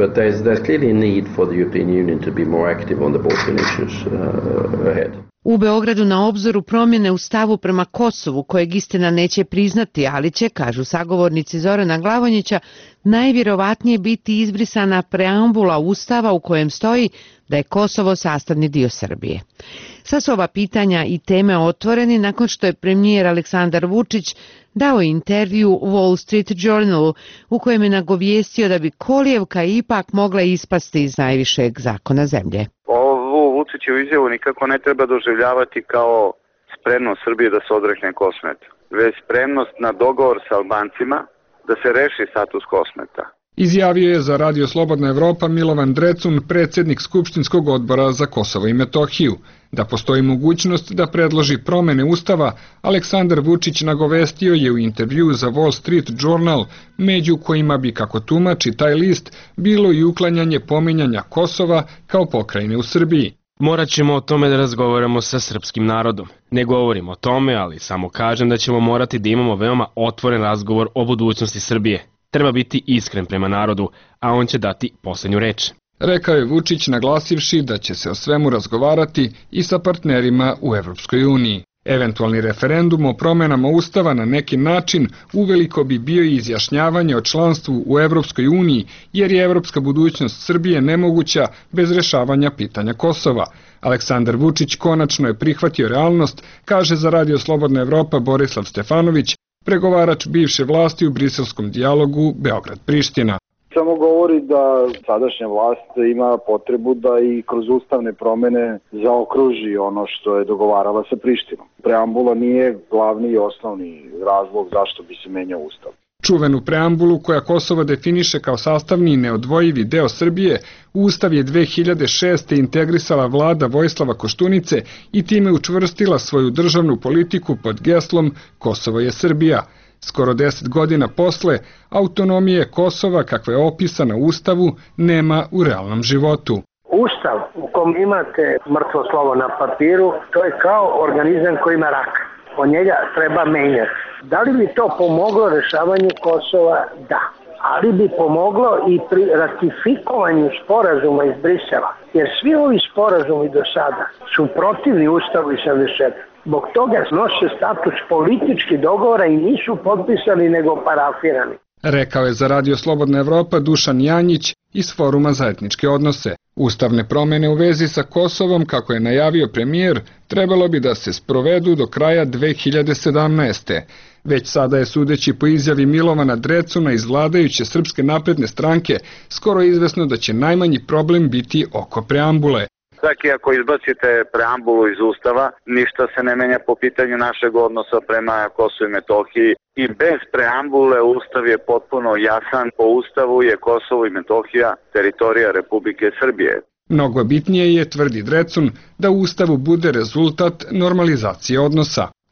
U Beogradu na obzoru promjene u stavu prema Kosovu, kojeg istina neće priznati, ali će, kažu sagovornici Zorana Glavonjića, najvjerovatnije biti izbrisana preambula Ustava u kojem stoji da je Kosovo sastavni dio Srbije. Sad su ova pitanja i teme otvoreni nakon što je premijer Aleksandar Vučić dao intervju Wall Street Journalu u kojem je nagovijestio da bi kolijevka ipak mogla ispasti iz najvišeg zakona zemlje. Ovu Vučićevu izjavu nikako ne treba doživljavati kao spremnost Srbije da se odrekne Kosmeta, već spremnost na dogovor sa Albancima da se reši status Kosmeta. Izjavio je za Radio Slobodna Evropa Milovan Drecun, predsjednik Skupštinskog odbora za Kosovo i Metohiju. Da postoji mogućnost da predloži promene Ustava, Aleksandar Vučić nagovestio je u intervju za Wall Street Journal, među kojima bi, kako tumači taj list, bilo i uklanjanje pominjanja Kosova kao pokrajine u Srbiji. Morat ćemo o tome da razgovaramo sa srpskim narodom. Ne govorim o tome, ali samo kažem da ćemo morati da imamo veoma otvoren razgovor o budućnosti Srbije. Treba biti iskren prema narodu, a on će dati posljednju reč. Rekao je Vučić naglasivši da će se o svemu razgovarati i sa partnerima u Evropskoj uniji. Eventualni referendum o promjenama Ustava na neki način uveliko bi bio i izjašnjavanje o članstvu u Evropskoj uniji, jer je evropska budućnost Srbije nemoguća bez rešavanja pitanja Kosova. Aleksandar Vučić konačno je prihvatio realnost, kaže za Radio Slobodna Evropa Borislav Stefanović, pregovarač bivše vlasti u briselskom dijalogu Beograd-Priština. Samo govori da sadašnja vlast ima potrebu da i kroz ustavne promjene zaokruži ono što je dogovarala sa Prištinom. Preambula nije glavni i osnovni razlog zašto bi se menjao ustav. Čuvenu preambulu koja Kosovo definiše kao sastavni i neodvojivi deo Srbije, Ustav je dve hiljade šeste. integrisala vlada Vojislava Koštunice i time učvrstila svoju državnu politiku pod geslom Kosovo je Srbija. Skoro deset godina posle, autonomije Kosova, kakva je opisana u Ustavu, nema u realnom životu. Ustav u kom imate mrtvo slovo na papiru, to je kao organizam koji ima rak. Od njega treba menjati. Da li bi to pomoglo rešavanju Kosova? Da. Ali bi pomoglo i pri ratifikovanju sporazuma iz Brisela. Jer svi ovi sporazumi do sada su protivni Ustavu iz sedamdeset četvrte. Zbog toga nose status politički dogovora i nisu potpisani nego parafirani. Rekao je za Radio Slobodna Evropa Dušan Janjić iz Foruma za etničke odnose. Ustavne promjene u vezi sa Kosovom, kako je najavio premijer, trebalo bi da se sprovedu do kraja dve hiljade sedamnaeste. Već sada je, sudeći po izjavi Milovana Drecuna iz vladajuće Srpske napredne stranke, skoro izvesno da će najmanji problem biti oko preambule. Čak i ako izbacite preambulu iz Ustava, ništa se ne menja po pitanju našeg odnosa prema Kosovu i Metohiji. I bez preambule Ustav je potpuno jasan. Po Ustavu je Kosovo i Metohija teritorija Republike Srbije. Mnogo bitnije je, tvrdi Drecun, da u Ustavu bude rezultat normalizacije odnosa.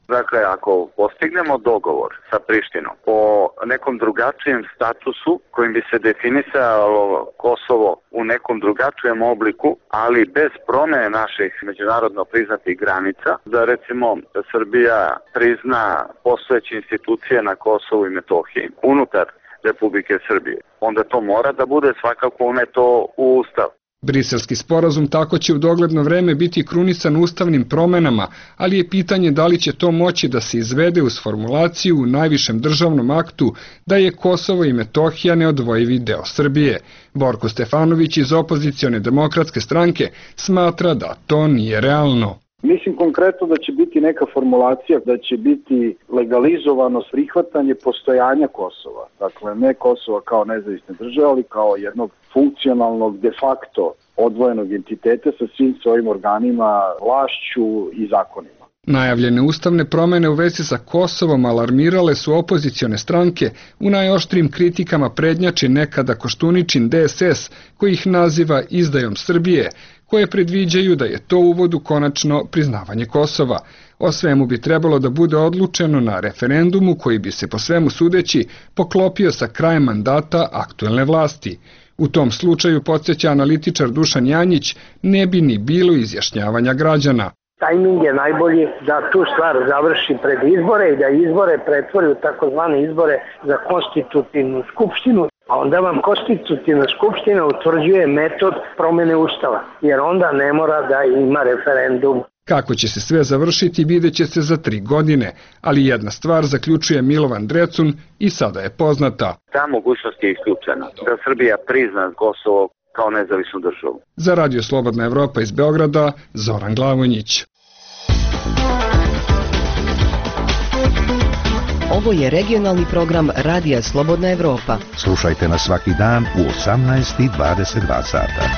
Dakle, ako postignemo dogovor sa Prištinom o nekom drugačijem statusu kojim bi se definisalo Kosovo u nekom drugačijem obliku, ali bez promene naših međunarodno priznatih granica, da recimo Srbija prizna postojeće institucije na Kosovu i Metohiji unutar Republike Srbije, onda to mora da bude svakako uneto u Ustav. Briselski sporazum tako će u dogledno vreme biti krunisan ustavnim promenama, ali je pitanje da li će to moći da se izvede uz formulaciju u najvišem državnom aktu da je Kosovo i Metohija neodvojivi deo Srbije. Borko Stefanović iz opozicione demokratske stranke smatra da to nije realno. Mislim konkretno da će biti neka formulacija da će biti legalizovano prihvatanje postojanja Kosova. Dakle, ne Kosova kao nezavisne države, ali kao jednog funkcionalnog de facto odvojenog entiteta sa svim svojim organima, vlašću i zakonima. Najavljene ustavne promene u vezi sa Kosovom alarmirale su opozicione stranke, u najoštrijim kritikama prednjači nekada Koštuničin D S S, koji ih naziva izdajom Srbije, koje predviđaju da je to uvod u konačno priznavanje Kosova. O svemu bi trebalo da bude odlučeno na referendumu koji bi se po svemu sudeći poklopio sa krajem mandata aktuelne vlasti. U tom slučaju, podsjeća analitičar Dušan Janjić, ne bi ni bilo izjašnjavanja građana. Tajming je najbolji da tu stvar završi pred izbore i da izbore pretvori u takozvane izbore za konstitutivnu skupštinu, a onda vam konstitutivna skupština utvrđuje metod promene Ustava, jer onda ne mora da ima referendum. Kako će se sve završiti, vidjet će se za tri godine, ali jedna stvar zaključuje Milovan Drecun i sada je poznata. Ta mogućnost je isključena, da Srbija prizna Kosovo kao nezavisnu državu. Za Radio Slobodna Evropa iz Beograda, Zoran Glavonjić. Ovo je regionalni program Radija Slobodna Evropa. Slušajte nas svaki dan u osamnaest i dvadeset dva sata.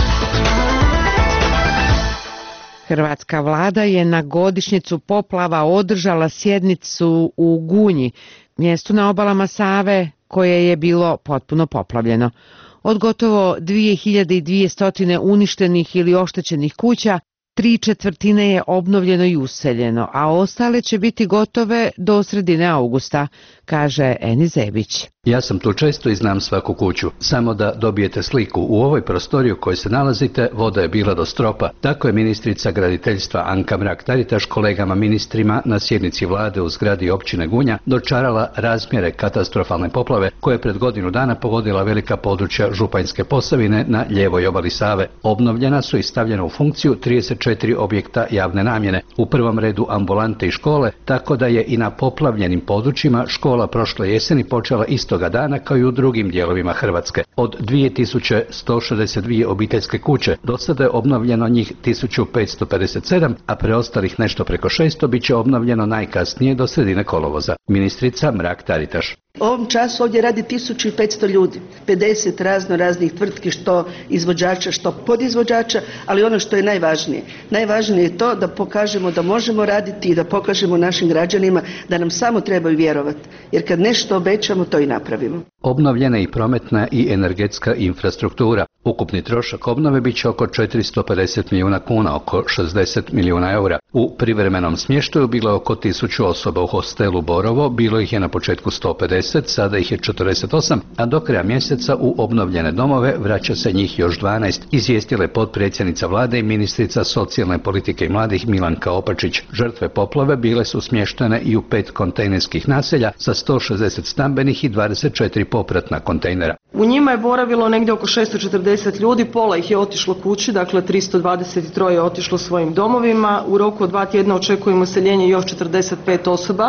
Hrvatska vlada je na godišnjicu poplava održala sjednicu u Gunji, mjestu na obalama Save koje je bilo potpuno poplavljeno. Od gotovo dvije hiljade dvjesto uništenih ili oštećenih kuća, tri četvrtine je obnovljeno i useljeno, a ostale će biti gotove do sredine augusta, kaže Eni Zebić. Ja sam tu često i znam svaku kuću. Samo da dobijete sliku, u ovoj prostoriji u kojoj se nalazite voda je bila do stropa. Tako je ministrica graditeljstva Anka Mrak-Taritaš kolegama ministrima na sjednici vlade u zgradi općine Gunja dočarala razmjere katastrofalne poplave koje je pred godinu dana pogodila velika područja Županjske Posavine na lijevoj obali Save. Obnovljena su i stavljena u funkciju trideset četiri objekta javne namjene, u prvom redu ambulante i škole, tako da je i na poplavljenim područjima škola prošle jeseni počela isto toga dana kao i u drugim dijelovima Hrvatske. Od dvije tisuće sto šezdeset dvije obiteljske kuće do sada je obnovljeno njih tisuću petsto pedeset sedam, a preostalih nešto preko šesto bit će obnovljeno najkasnije do sredine kolovoza. Ministrica Mrak-Taritaš. U ovom času ovdje radi tisuću petsto ljudi, pedeset razno raznih tvrtki, što izvođača, što podizvođača, ali ono što je najvažnije. Najvažnije je to da pokažemo da možemo raditi i da pokažemo našim građanima da nam samo trebaju vjerovati. Jer kad nešto obećamo, to i napravimo. Obnovljena i prometna i energetska infrastruktura. Ukupni trošak obnove bit će oko četiristo pedeset milijuna kuna, oko šezdeset milijuna eura. U privremenom smještaju bilo je oko tisuću osoba u hostelu Borovo, bilo ih je na početku sto pedeset, sada ih je četrdeset osam, a do kraja mjeseca u obnovljene domove vraća se njih još dvanaest, izvijestila je potpredsjednica vlade i ministrica socijalne politike i mladih Milanka Opačić. Žrtve poplave bile su smještene i u pet kontejnerskih naselja sa sto šezdeset stambenih i dvadeset četiri popratna kontejnera. U njima je boravilo negdje oko šesto četrdeset ljudi, pola ih je otišlo kući, dakle tristo dvadeset tri je otišlo svojim domovima. U roku od dva tjedna očekujemo useljenje još četrdeset pet osoba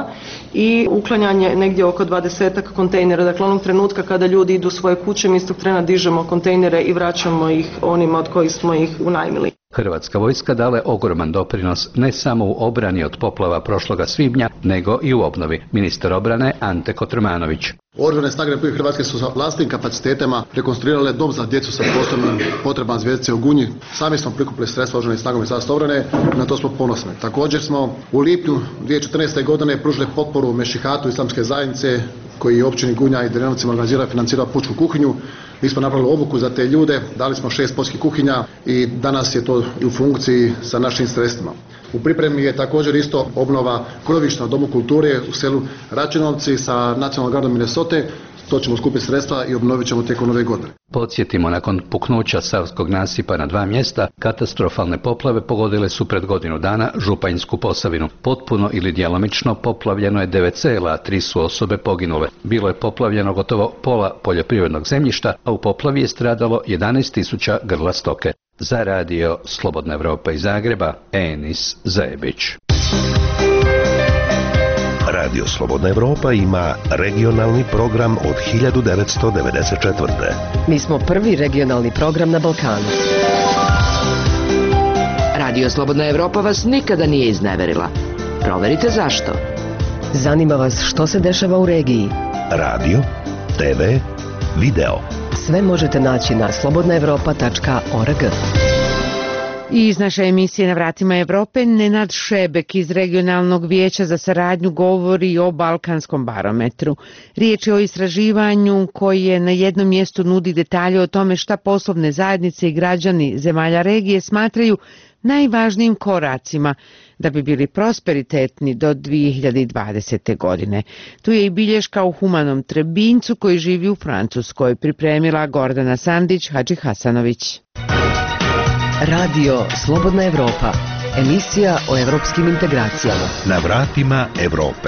i uklanjanje negdje oko dvadesetak kontejnera. Dakle, onog trenutka kada ljudi idu u svoje kuće, mi istog trena dižemo kontejnere i vraćamo ih onima od kojih smo ih unajmili. Hrvatska vojska dala je ogroman doprinos ne samo u obrani od poplava prošloga svibnja, nego i u obnovi. Ministar obrane Ante Kotromanović. Oružane snage Republike Hrvatske su sa vlastitim kapacitetima rekonstruirale dom za djecu sa posebnim potrebama Zvjezdice u Gunji. Sami smo prikupili sredstva oružanih snaga Ministarstva obrane, na to smo ponosni. Također smo u lipnju dvije tisuće četrnaeste. godine pružili potporu Mešihatu islamske zajednice koji je općini Gunja i Drenovcima organizirao i financirao pučku kuhinju Mi smo napravili obuku za te ljude, dali smo šest poljskih kuhinja i danas je to u funkciji sa našim sredstvima. U pripremi je također isto obnova krovišta Domu kulture u selu Račinovci sa Nacionalnom gardom Minnesota. To ćemo skupiti sredstva i obnovit ćemo tijekom nove godine. Podsjetimo, nakon puknuća Savskog nasipa na dva mjesta, katastrofalne poplave pogodile su pred godinu dana Županjsku Posavinu. Potpuno ili djelomično poplavljeno je devet sela, a tri su osobe poginule. Bilo je poplavljeno gotovo pola poljoprivrednog zemljišta, a u poplavi je stradalo jedanaest tisuća grla stoke. Za radio Slobodna Evropa iz Zagreba, Enis Zajebić. Radio Slobodna Evropa ima regionalni program od hiljadu devetsto devedeset četvrte. Mi smo prvi regionalni program na Balkanu. Radio Slobodna Evropa vas nikada nije izneverila. Proverite zašto. Zanima vas što se dešava u regiji. Radio, te ve, video. Sve možete naći na slobodna evropa tačka org. I iz naše emisije Na vratima Evrope, Nenad Šebek iz Regionalnog vijeća za saradnju govori o Balkanskom barometru. Riječ je o istraživanju koje na jednom mjestu nudi detalje o tome šta poslovne zajednice i građani zemalja regije smatraju najvažnijim koracima da bi bili prosperitetni do dvije hiljade dvadesete. godine. Tu je i bilješka o humanom Trebincu koji živi u Francuskoj, pripremila Gordana Sandić Hadži Hasanović. Radio Slobodna Evropa, emisija o evropskim integracijama. Na vratima Evrope.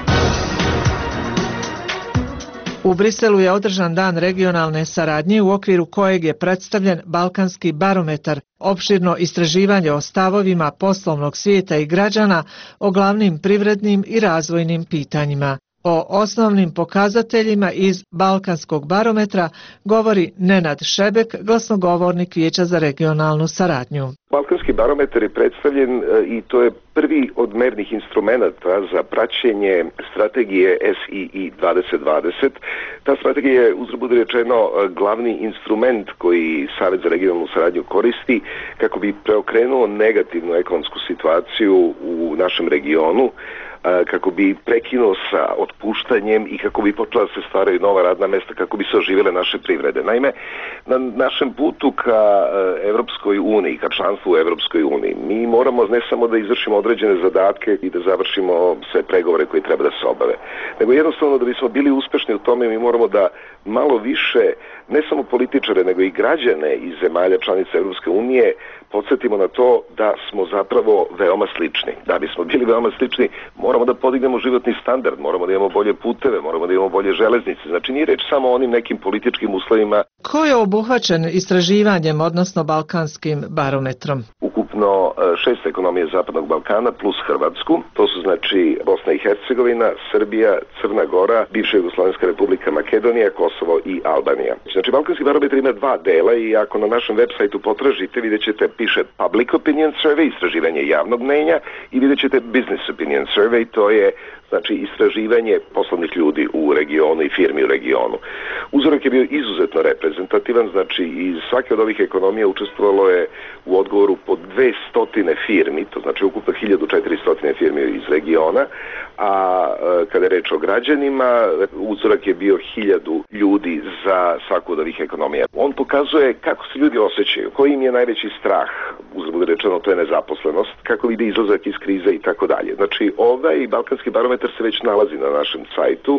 U Briselu je održan dan regionalne saradnje u okviru kojeg je predstavljen Balkanski barometar, opširno istraživanje o stavovima poslovnog svijeta i građana o glavnim privrednim i razvojnim pitanjima. O osnovnim pokazateljima iz Balkanskog barometra govori Nenad Šebek, glasnogovornik Vijeća za regionalnu saradnju. Balkanski barometar je predstavljen i to je prvi od mernih instrumenta za praćenje strategije S I I dvadeset dvadeset. Ta strategija je, uzgred budi rečeno, glavni instrument koji Savjet za regionalnu saradnju koristi kako bi preokrenuo negativnu ekonomsku situaciju u našem regionu, kako bi prekinuo sa otpuštanjem i kako bi počela da se stvaraju nova radna mesta, kako bi se oživjele naše privrede. Naime, na našem putu ka Evropskoj uniji, ka članstvu u Evropskoj uniji, mi moramo ne samo da izvršimo određene zadatke i da završimo sve pregovore koji treba da se obave, nego jednostavno da bismo bili uspešni u tome mi moramo da malo više, ne samo političare, nego i građane iz zemalja članica Evropske unije podsjetimo na to da smo zapravo veoma slični. Da bismo bili veoma slični, moramo da podignemo životni standard, moramo da imamo bolje puteve, moramo da imamo bolje železnice. Znači nije reč samo o onim nekim političkim uslovima. Ko je obuhvaćen istraživanjem, odnosno Balkanskim barometrom? Ukupno šest ekonomije Zapadnog Balkana plus Hrvatsku. To su znači Bosna i Hercegovina, Srbija, Crna Gora, bivša Jugoslavijska republika Makedonija, Kosovo i Albanija. Znači Balkanski barometar ima dva dela i ako na našem web sajtu potražite, vidjet ćete piše Public Opinion Survey, istraživanje javnog mnenja, i vidjet ćete Business Opinion Survey, to je znači istraživanje poslovnih ljudi u regionu i firmi u regionu. Uzorak je bio izuzetno reprezentativan, znači iz svake od ovih ekonomija učestvovalo je u odgovoru po dve stotine firmi, to znači ukupno hiljadu četiristo firmi iz regiona, a kada je reč o građanima, uzorak je bio hiljadu ljudi za svaku od ovih ekonomija. On pokazuje kako se ljudi osjećaju, koji im je najveći strah, uzgled rečeno to je nezaposlenost, kako vide izlazak iz krize i tako dalje. Znači ovaj Balkanski barometar se već nalazi na našem sajtu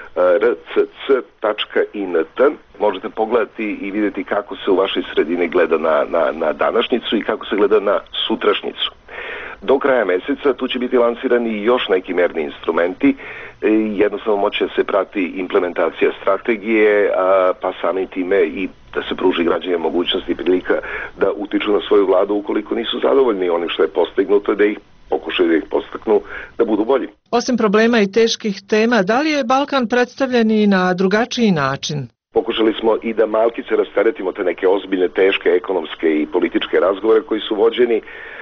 r c c tačka i n t. Možete pogledati i vidjeti kako se u vašoj sredini gleda na, na, na današnjicu i kako se gleda na sutrašnjicu. Do kraja mjeseca tu će biti lansirani još neki merni instrumenti, jednostavno moće se prati implementacija strategije, pa samim time i da se pruži građanima mogućnosti i prilika da utiču na svoju vladu ukoliko nisu zadovoljni onim što je postignuto, da ih pokušaju da ih postaknu da budu bolji. Osim problema i teških tema, da li je Balkan predstavljen i na drugačiji način? Pokušali smo i da malkice rasteretimo te neke ozbiljne, teške ekonomske i političke razgovore koji su vođeni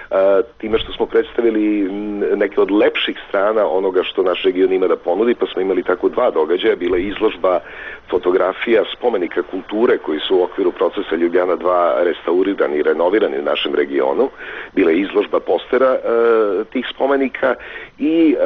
time što smo predstavili neke od lepših strana onoga što naš region ima da ponudi, pa smo imali tako dva događaja. Bila je izložba fotografija spomenika kulture koji su u okviru procesa Ljubljana dva restaurirani i renovirani u našem regionu. Bila je izložba postera e, tih spomenika i e,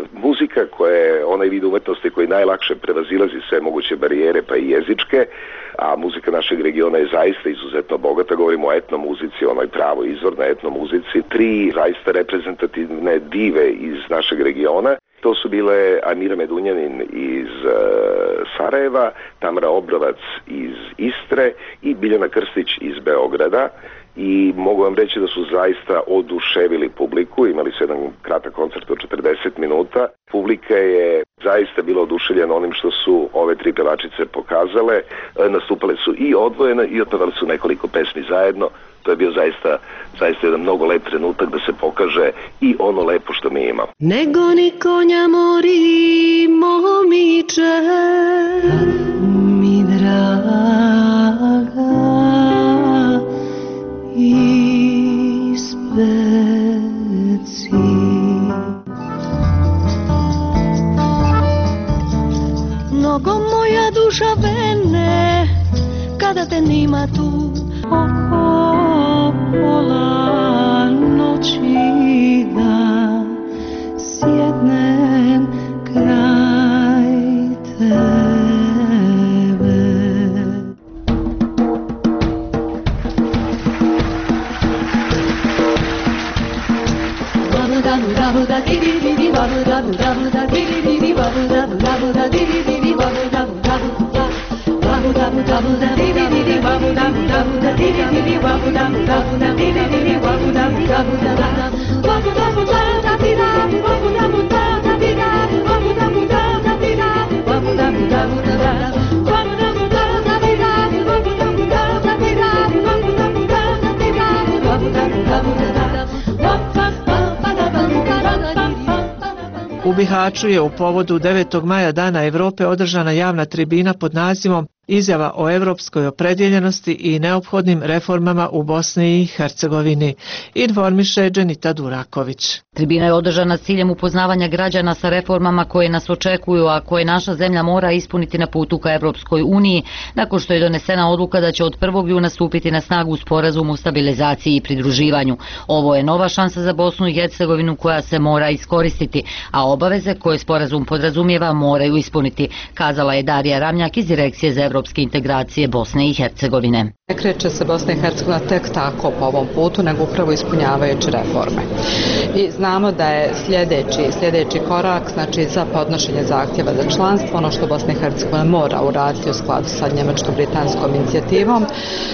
muzika koja je onaj vid umetnosti koji najlakše prevazilazi sve moguće barijere pa i jezičke. a muzika našeg regiona je zaista izuzetno bogata. Govorimo o etno muzici, onoj pravo izvornoj etno muzici. Tri zaista reprezentativne dive iz našeg regiona. To su bile Amira Medunjanin iz uh, Sarajeva, Tamara Obrovac iz Istre i Biljana Krstić iz Beograda. I mogu vam reći da su zaista oduševili publiku, imali su jedan kratak koncert od četrdeset minuta. Publika je zaista bila oduševljena onim što su ove tri pevačice pokazale, nastupale su i odvojeno i otpevali su nekoliko pesmi zajedno. To je bio zaista, zaista jedan mnogo lep trenutak da se pokaže i ono lepo što mi imamo. Nego ni konja mori momiče mi draga i speci. Mnogo moja duša vene kada te nima tu oko pola noći da sjednem kraj tebe. Babu dabu dabu da di di di di babu dabu dabu da di di di di babu dabu dabu da di di di di babu dabu dabu babu dabu dabu da di di di di babu dabu dabu da di di di di babu dabu dabu da di di di di babu dabu dabu da da babu dabu da da di da babu dabu da da di da babu dabu da da di da babu dabu dabu da da babu dabu da da di da babu dabu da da di da babu dabu da da di da babu dabu dabu da da. U Bihaću je u povodu devetog maja Dana Evrope održana javna tribina pod nazivom Izjava o evropskoj opredjeljenosti i neophodnim reformama u Bosni i Hercegovini, informiše Dženita Duraković. Tribina je održana s ciljem upoznavanja građana sa reformama koje nas očekuju, a koje naša zemlja mora ispuniti na putu ka Evropskoj uniji, nakon što je donesena odluka da će od prvog juna stupiti na snagu sporazum o stabilizaciji i pridruživanju. Ovo je nova šansa za Bosnu i Hercegovinu koja se mora iskoristiti, a obaveze koje sporazum podrazumijeva moraju ispuniti, kazala je Darija Ramnjak iz Direkcije za evropske integracije Bosne i Hercegovine. Ne kreće se Bosna i Hercegovina tek tako po ovom putu, nego upravo ispunjavajući reforme. I znamo da je sljedeći, sljedeći korak, znači za podnošenje zahtjeva za članstvo, ono što Bosna i Hercegovina mora uraditi u skladu sa njemačko-britanskom inicijativom,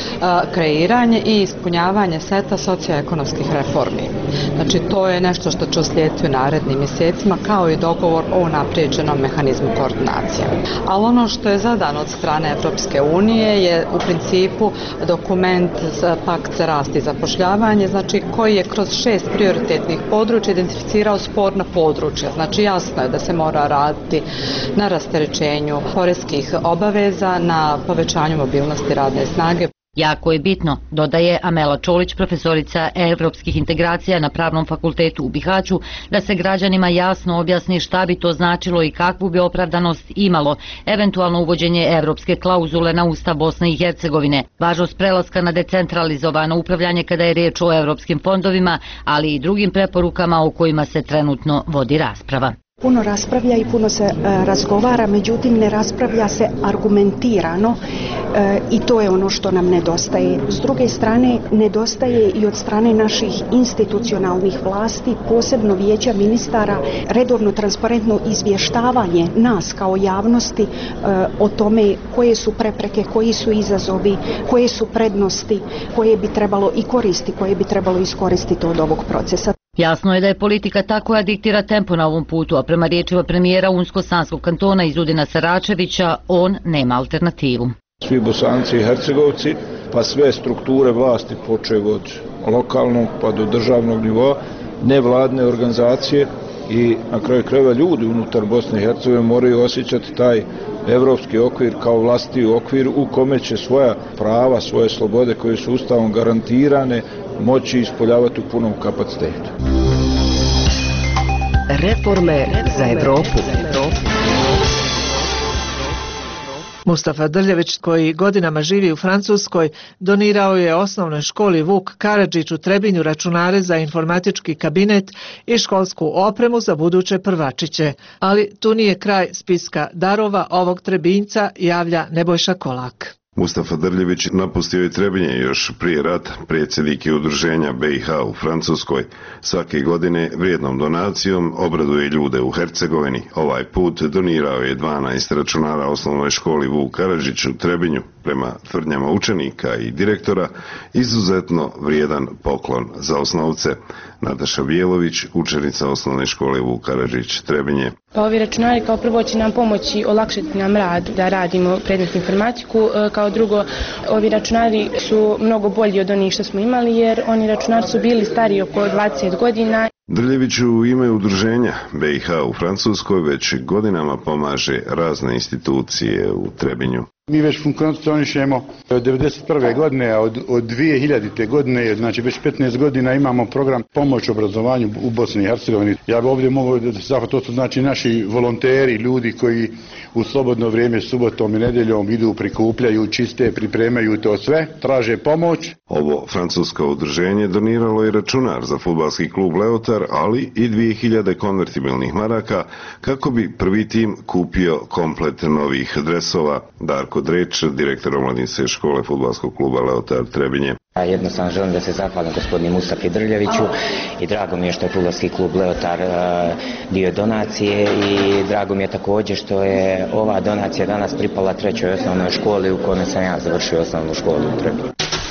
kreiranje i ispunjavanje seta socioekonomskih reformi. Znači to je nešto što će uslijediti u narednim mjesecima, kao i dogovor o unaprijeđenom mehanizmu koordinacije. Ali ono što je zadano od strane Evropske unije je u principu dokument Pakt za rast i zapošljavanje, znači koji je kroz šest prioritetnih područja identificirao sporna područja. Znači jasno je da se mora raditi na rasterećenju poreskih obaveza, na povećanju mobilnosti radne snage. Jako je bitno, dodaje Amela Čolić, profesorica evropskih integracija na Pravnom fakultetu u Bihaću, da se građanima jasno objasni šta bi to značilo i kakvu bi opravdanost imalo eventualno uvođenje evropske klauzule na Ustav Bosne i Hercegovine, važnost prelaska na decentralizovano upravljanje kada je riječ o evropskim fondovima, ali i drugim preporukama o kojima se trenutno vodi rasprava. Puno raspravlja i puno se e, razgovara, međutim ne raspravlja se argumentirano e, i to je ono što nam nedostaje. S druge strane, nedostaje i od strane naših institucionalnih vlasti, posebno vijeća ministara, redovno transparentno izvještavanje nas kao javnosti e, o tome koje su prepreke, koji su izazovi, koje su prednosti, koje bi trebalo i koristi, koje bi trebalo iskoristiti od ovog procesa. Jasno je da je politika ta koja diktira tempo na ovom putu, a prema riječima premijera Unsko-Sanskog kantona Izudina Saračevića, on nema alternativu. Svi Bosanci i Hercegovci, pa sve strukture vlasti, počev od lokalnog pa do državnog nivoa, nevladne organizacije i na kraju krajeva ljudi unutar Bosne i Hercegovine moraju osjećati taj evropski okvir kao vlastiti okvir u kome će svoja prava, svoje slobode koje su ustavom garantirane moći ispoljavati u punom kapacitetu. Reforme za Evropu. Mustafa Drljević, koji godinama živi u Francuskoj, donirao je osnovnoj školi Vuk Karadžić u Trebinju računare za informatički kabinet i školsku opremu za buduće prvačiće. Ali tu nije kraj spiska darova ovog Trebinjca, javlja Nebojša Kolak. Mustafa Drljević napustio je Trebinje još prije rata, predsjednik je udruženja B i H u Francuskoj. Svake godine vrijednom donacijom obraduje ljude u Hercegovini. Ovaj put donirao je dvanaest računara osnovnoj školi Vuk Karadžić u Trebinju. Prema tvrdnjama učenika i direktora, izuzetno vrijedan poklon za osnovce. Nataša Bijelović, učenica osnovne škole Vuk Karadžić, Trebinje. Pa ovi računari kao prvo će nam pomoći olakšati nam rad da radimo predmet informatiku. Kao drugo, ovi računari su mnogo bolji od onih što smo imali jer oni računari su bili stariji oko dvadeset godina. Drljević u ime udruženja B i H u Francuskoj već godinama pomaže razne institucije u Trebinju. Mi već funkcionišemo od devedeset prve godine, a od, od dvije hiljadite godine, znači već petnaest godina imamo program pomoć obrazovanju u Bosni i Hercegovini. Ja bi ovdje mogao da se to su znači naši volonteri, ljudi koji u slobodno vrijeme subotom i nedjeljom idu, prikupljaju, čiste, pripremaju to sve, traže pomoć. Ovo francusko udruženje doniralo je računar za fudbalski klub Leotar, ali i dvije hiljade konvertibilnih maraka kako bi prvi tim kupio komplet novih dresova. Darko Dreč, direktor omladinske škole fudbalskog kluba Leotar Trebinje. Ja jednostavno želim da se zahvalim gospodinu Mustafi Drljeviću i drago mi je što je fudbalski klub Leotar dio donacije i drago mi je također što je ova donacija danas pripala trećoj osnovnoj školi u kojoj sam ja završio osnovnu školu u Trebinju.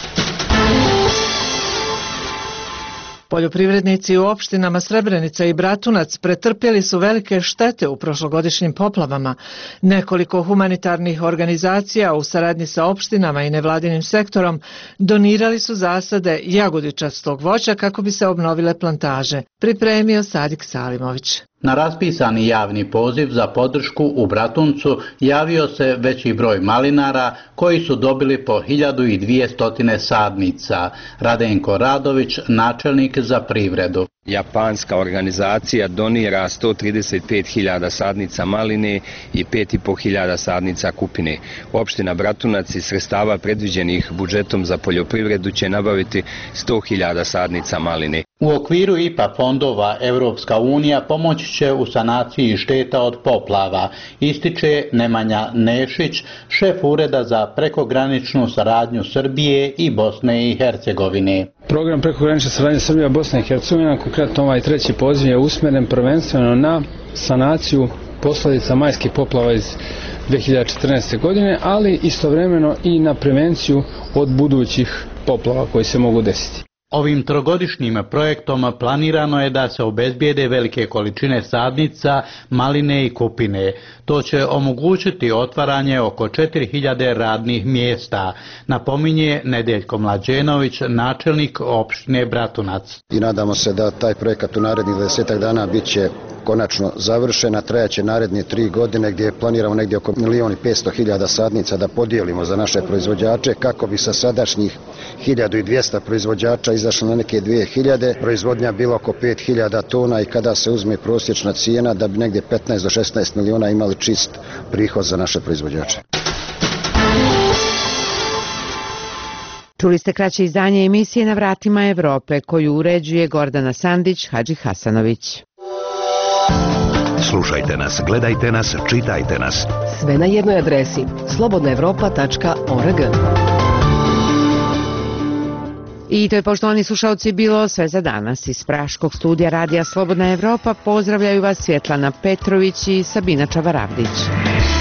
Poljoprivrednici u opštinama Srebrenica i Bratunac pretrpjeli su velike štete u prošlogodišnjim poplavama. Nekoliko humanitarnih organizacija u saradnji sa opštinama i nevladinim sektorom donirali su zasade jagodičastog voća kako bi se obnovile plantaže. Pripremio Sadik Salimović. Na raspisani javni poziv za podršku u Bratuncu javio se veći broj malinara koji su dobili po hiljadu dvjesto sadnica. Radenko Radović, načelnik za privredu. Japanska organizacija donira sto trideset pet hiljada sadnica maline i pet i po hiljada sadnica kupine. Opština Bratunac iz sredstava predviđenih budžetom za poljoprivredu će nabaviti sto hiljada sadnica maline. U okviru I P A fondova Evropska unija pomoći će u sanaciji šteta od poplava, ističe Nemanja Nešić, šef Ureda za prekograničnu saradnju Srbije i Bosne i Hercegovine. Program prekogranične saradnje Srbija, Bosna i Hercegovina, konkretno ovaj treći poziv je usmjeren prvenstveno na sanaciju posljedica majskih poplava iz dvije hiljade četrnaeste. godine, ali istovremeno i na prevenciju od budućih poplava koji se mogu desiti. Ovim trogodišnjim projektom planirano je da se obezbijede velike količine sadnica, maline i kupine. To će omogućiti otvaranje oko četiri hiljade radnih mjesta, napominje Nedeljko Mlađenović, načelnik opštine Bratunac. I nadamo se da taj projekat u narednih dvadesetak dana bit će konačno završena, trajaće naredne tri godine gdje planiramo negdje oko milijon i petsto hiljada sadnica da podijelimo za naše proizvođače kako bi sa sadašnjih hiljadu i dvjesto proizvođača izašlo na neke dvije hiljade, proizvodnja bila oko pet hiljada tona i kada se uzme prosječna cijena da bi negdje petnaest do šesnaest miliona imali čist prihod za naše proizvođače. Čuli ste kraće izdanje emisije Na vratima Evrope koju uređuje Gordana Sandić, Hadži Hasanović. Slušajte nas, gledajte nas, čitajte nas. Sve na jednoj adresi slobodna evropa tačka org. I to je, poštovani slušalci, bilo sve za danas. Iz Praškog studija Radija Slobodna Evropa pozdravljaju vas Svjetlana Petrović i Sabina Čavaravdić.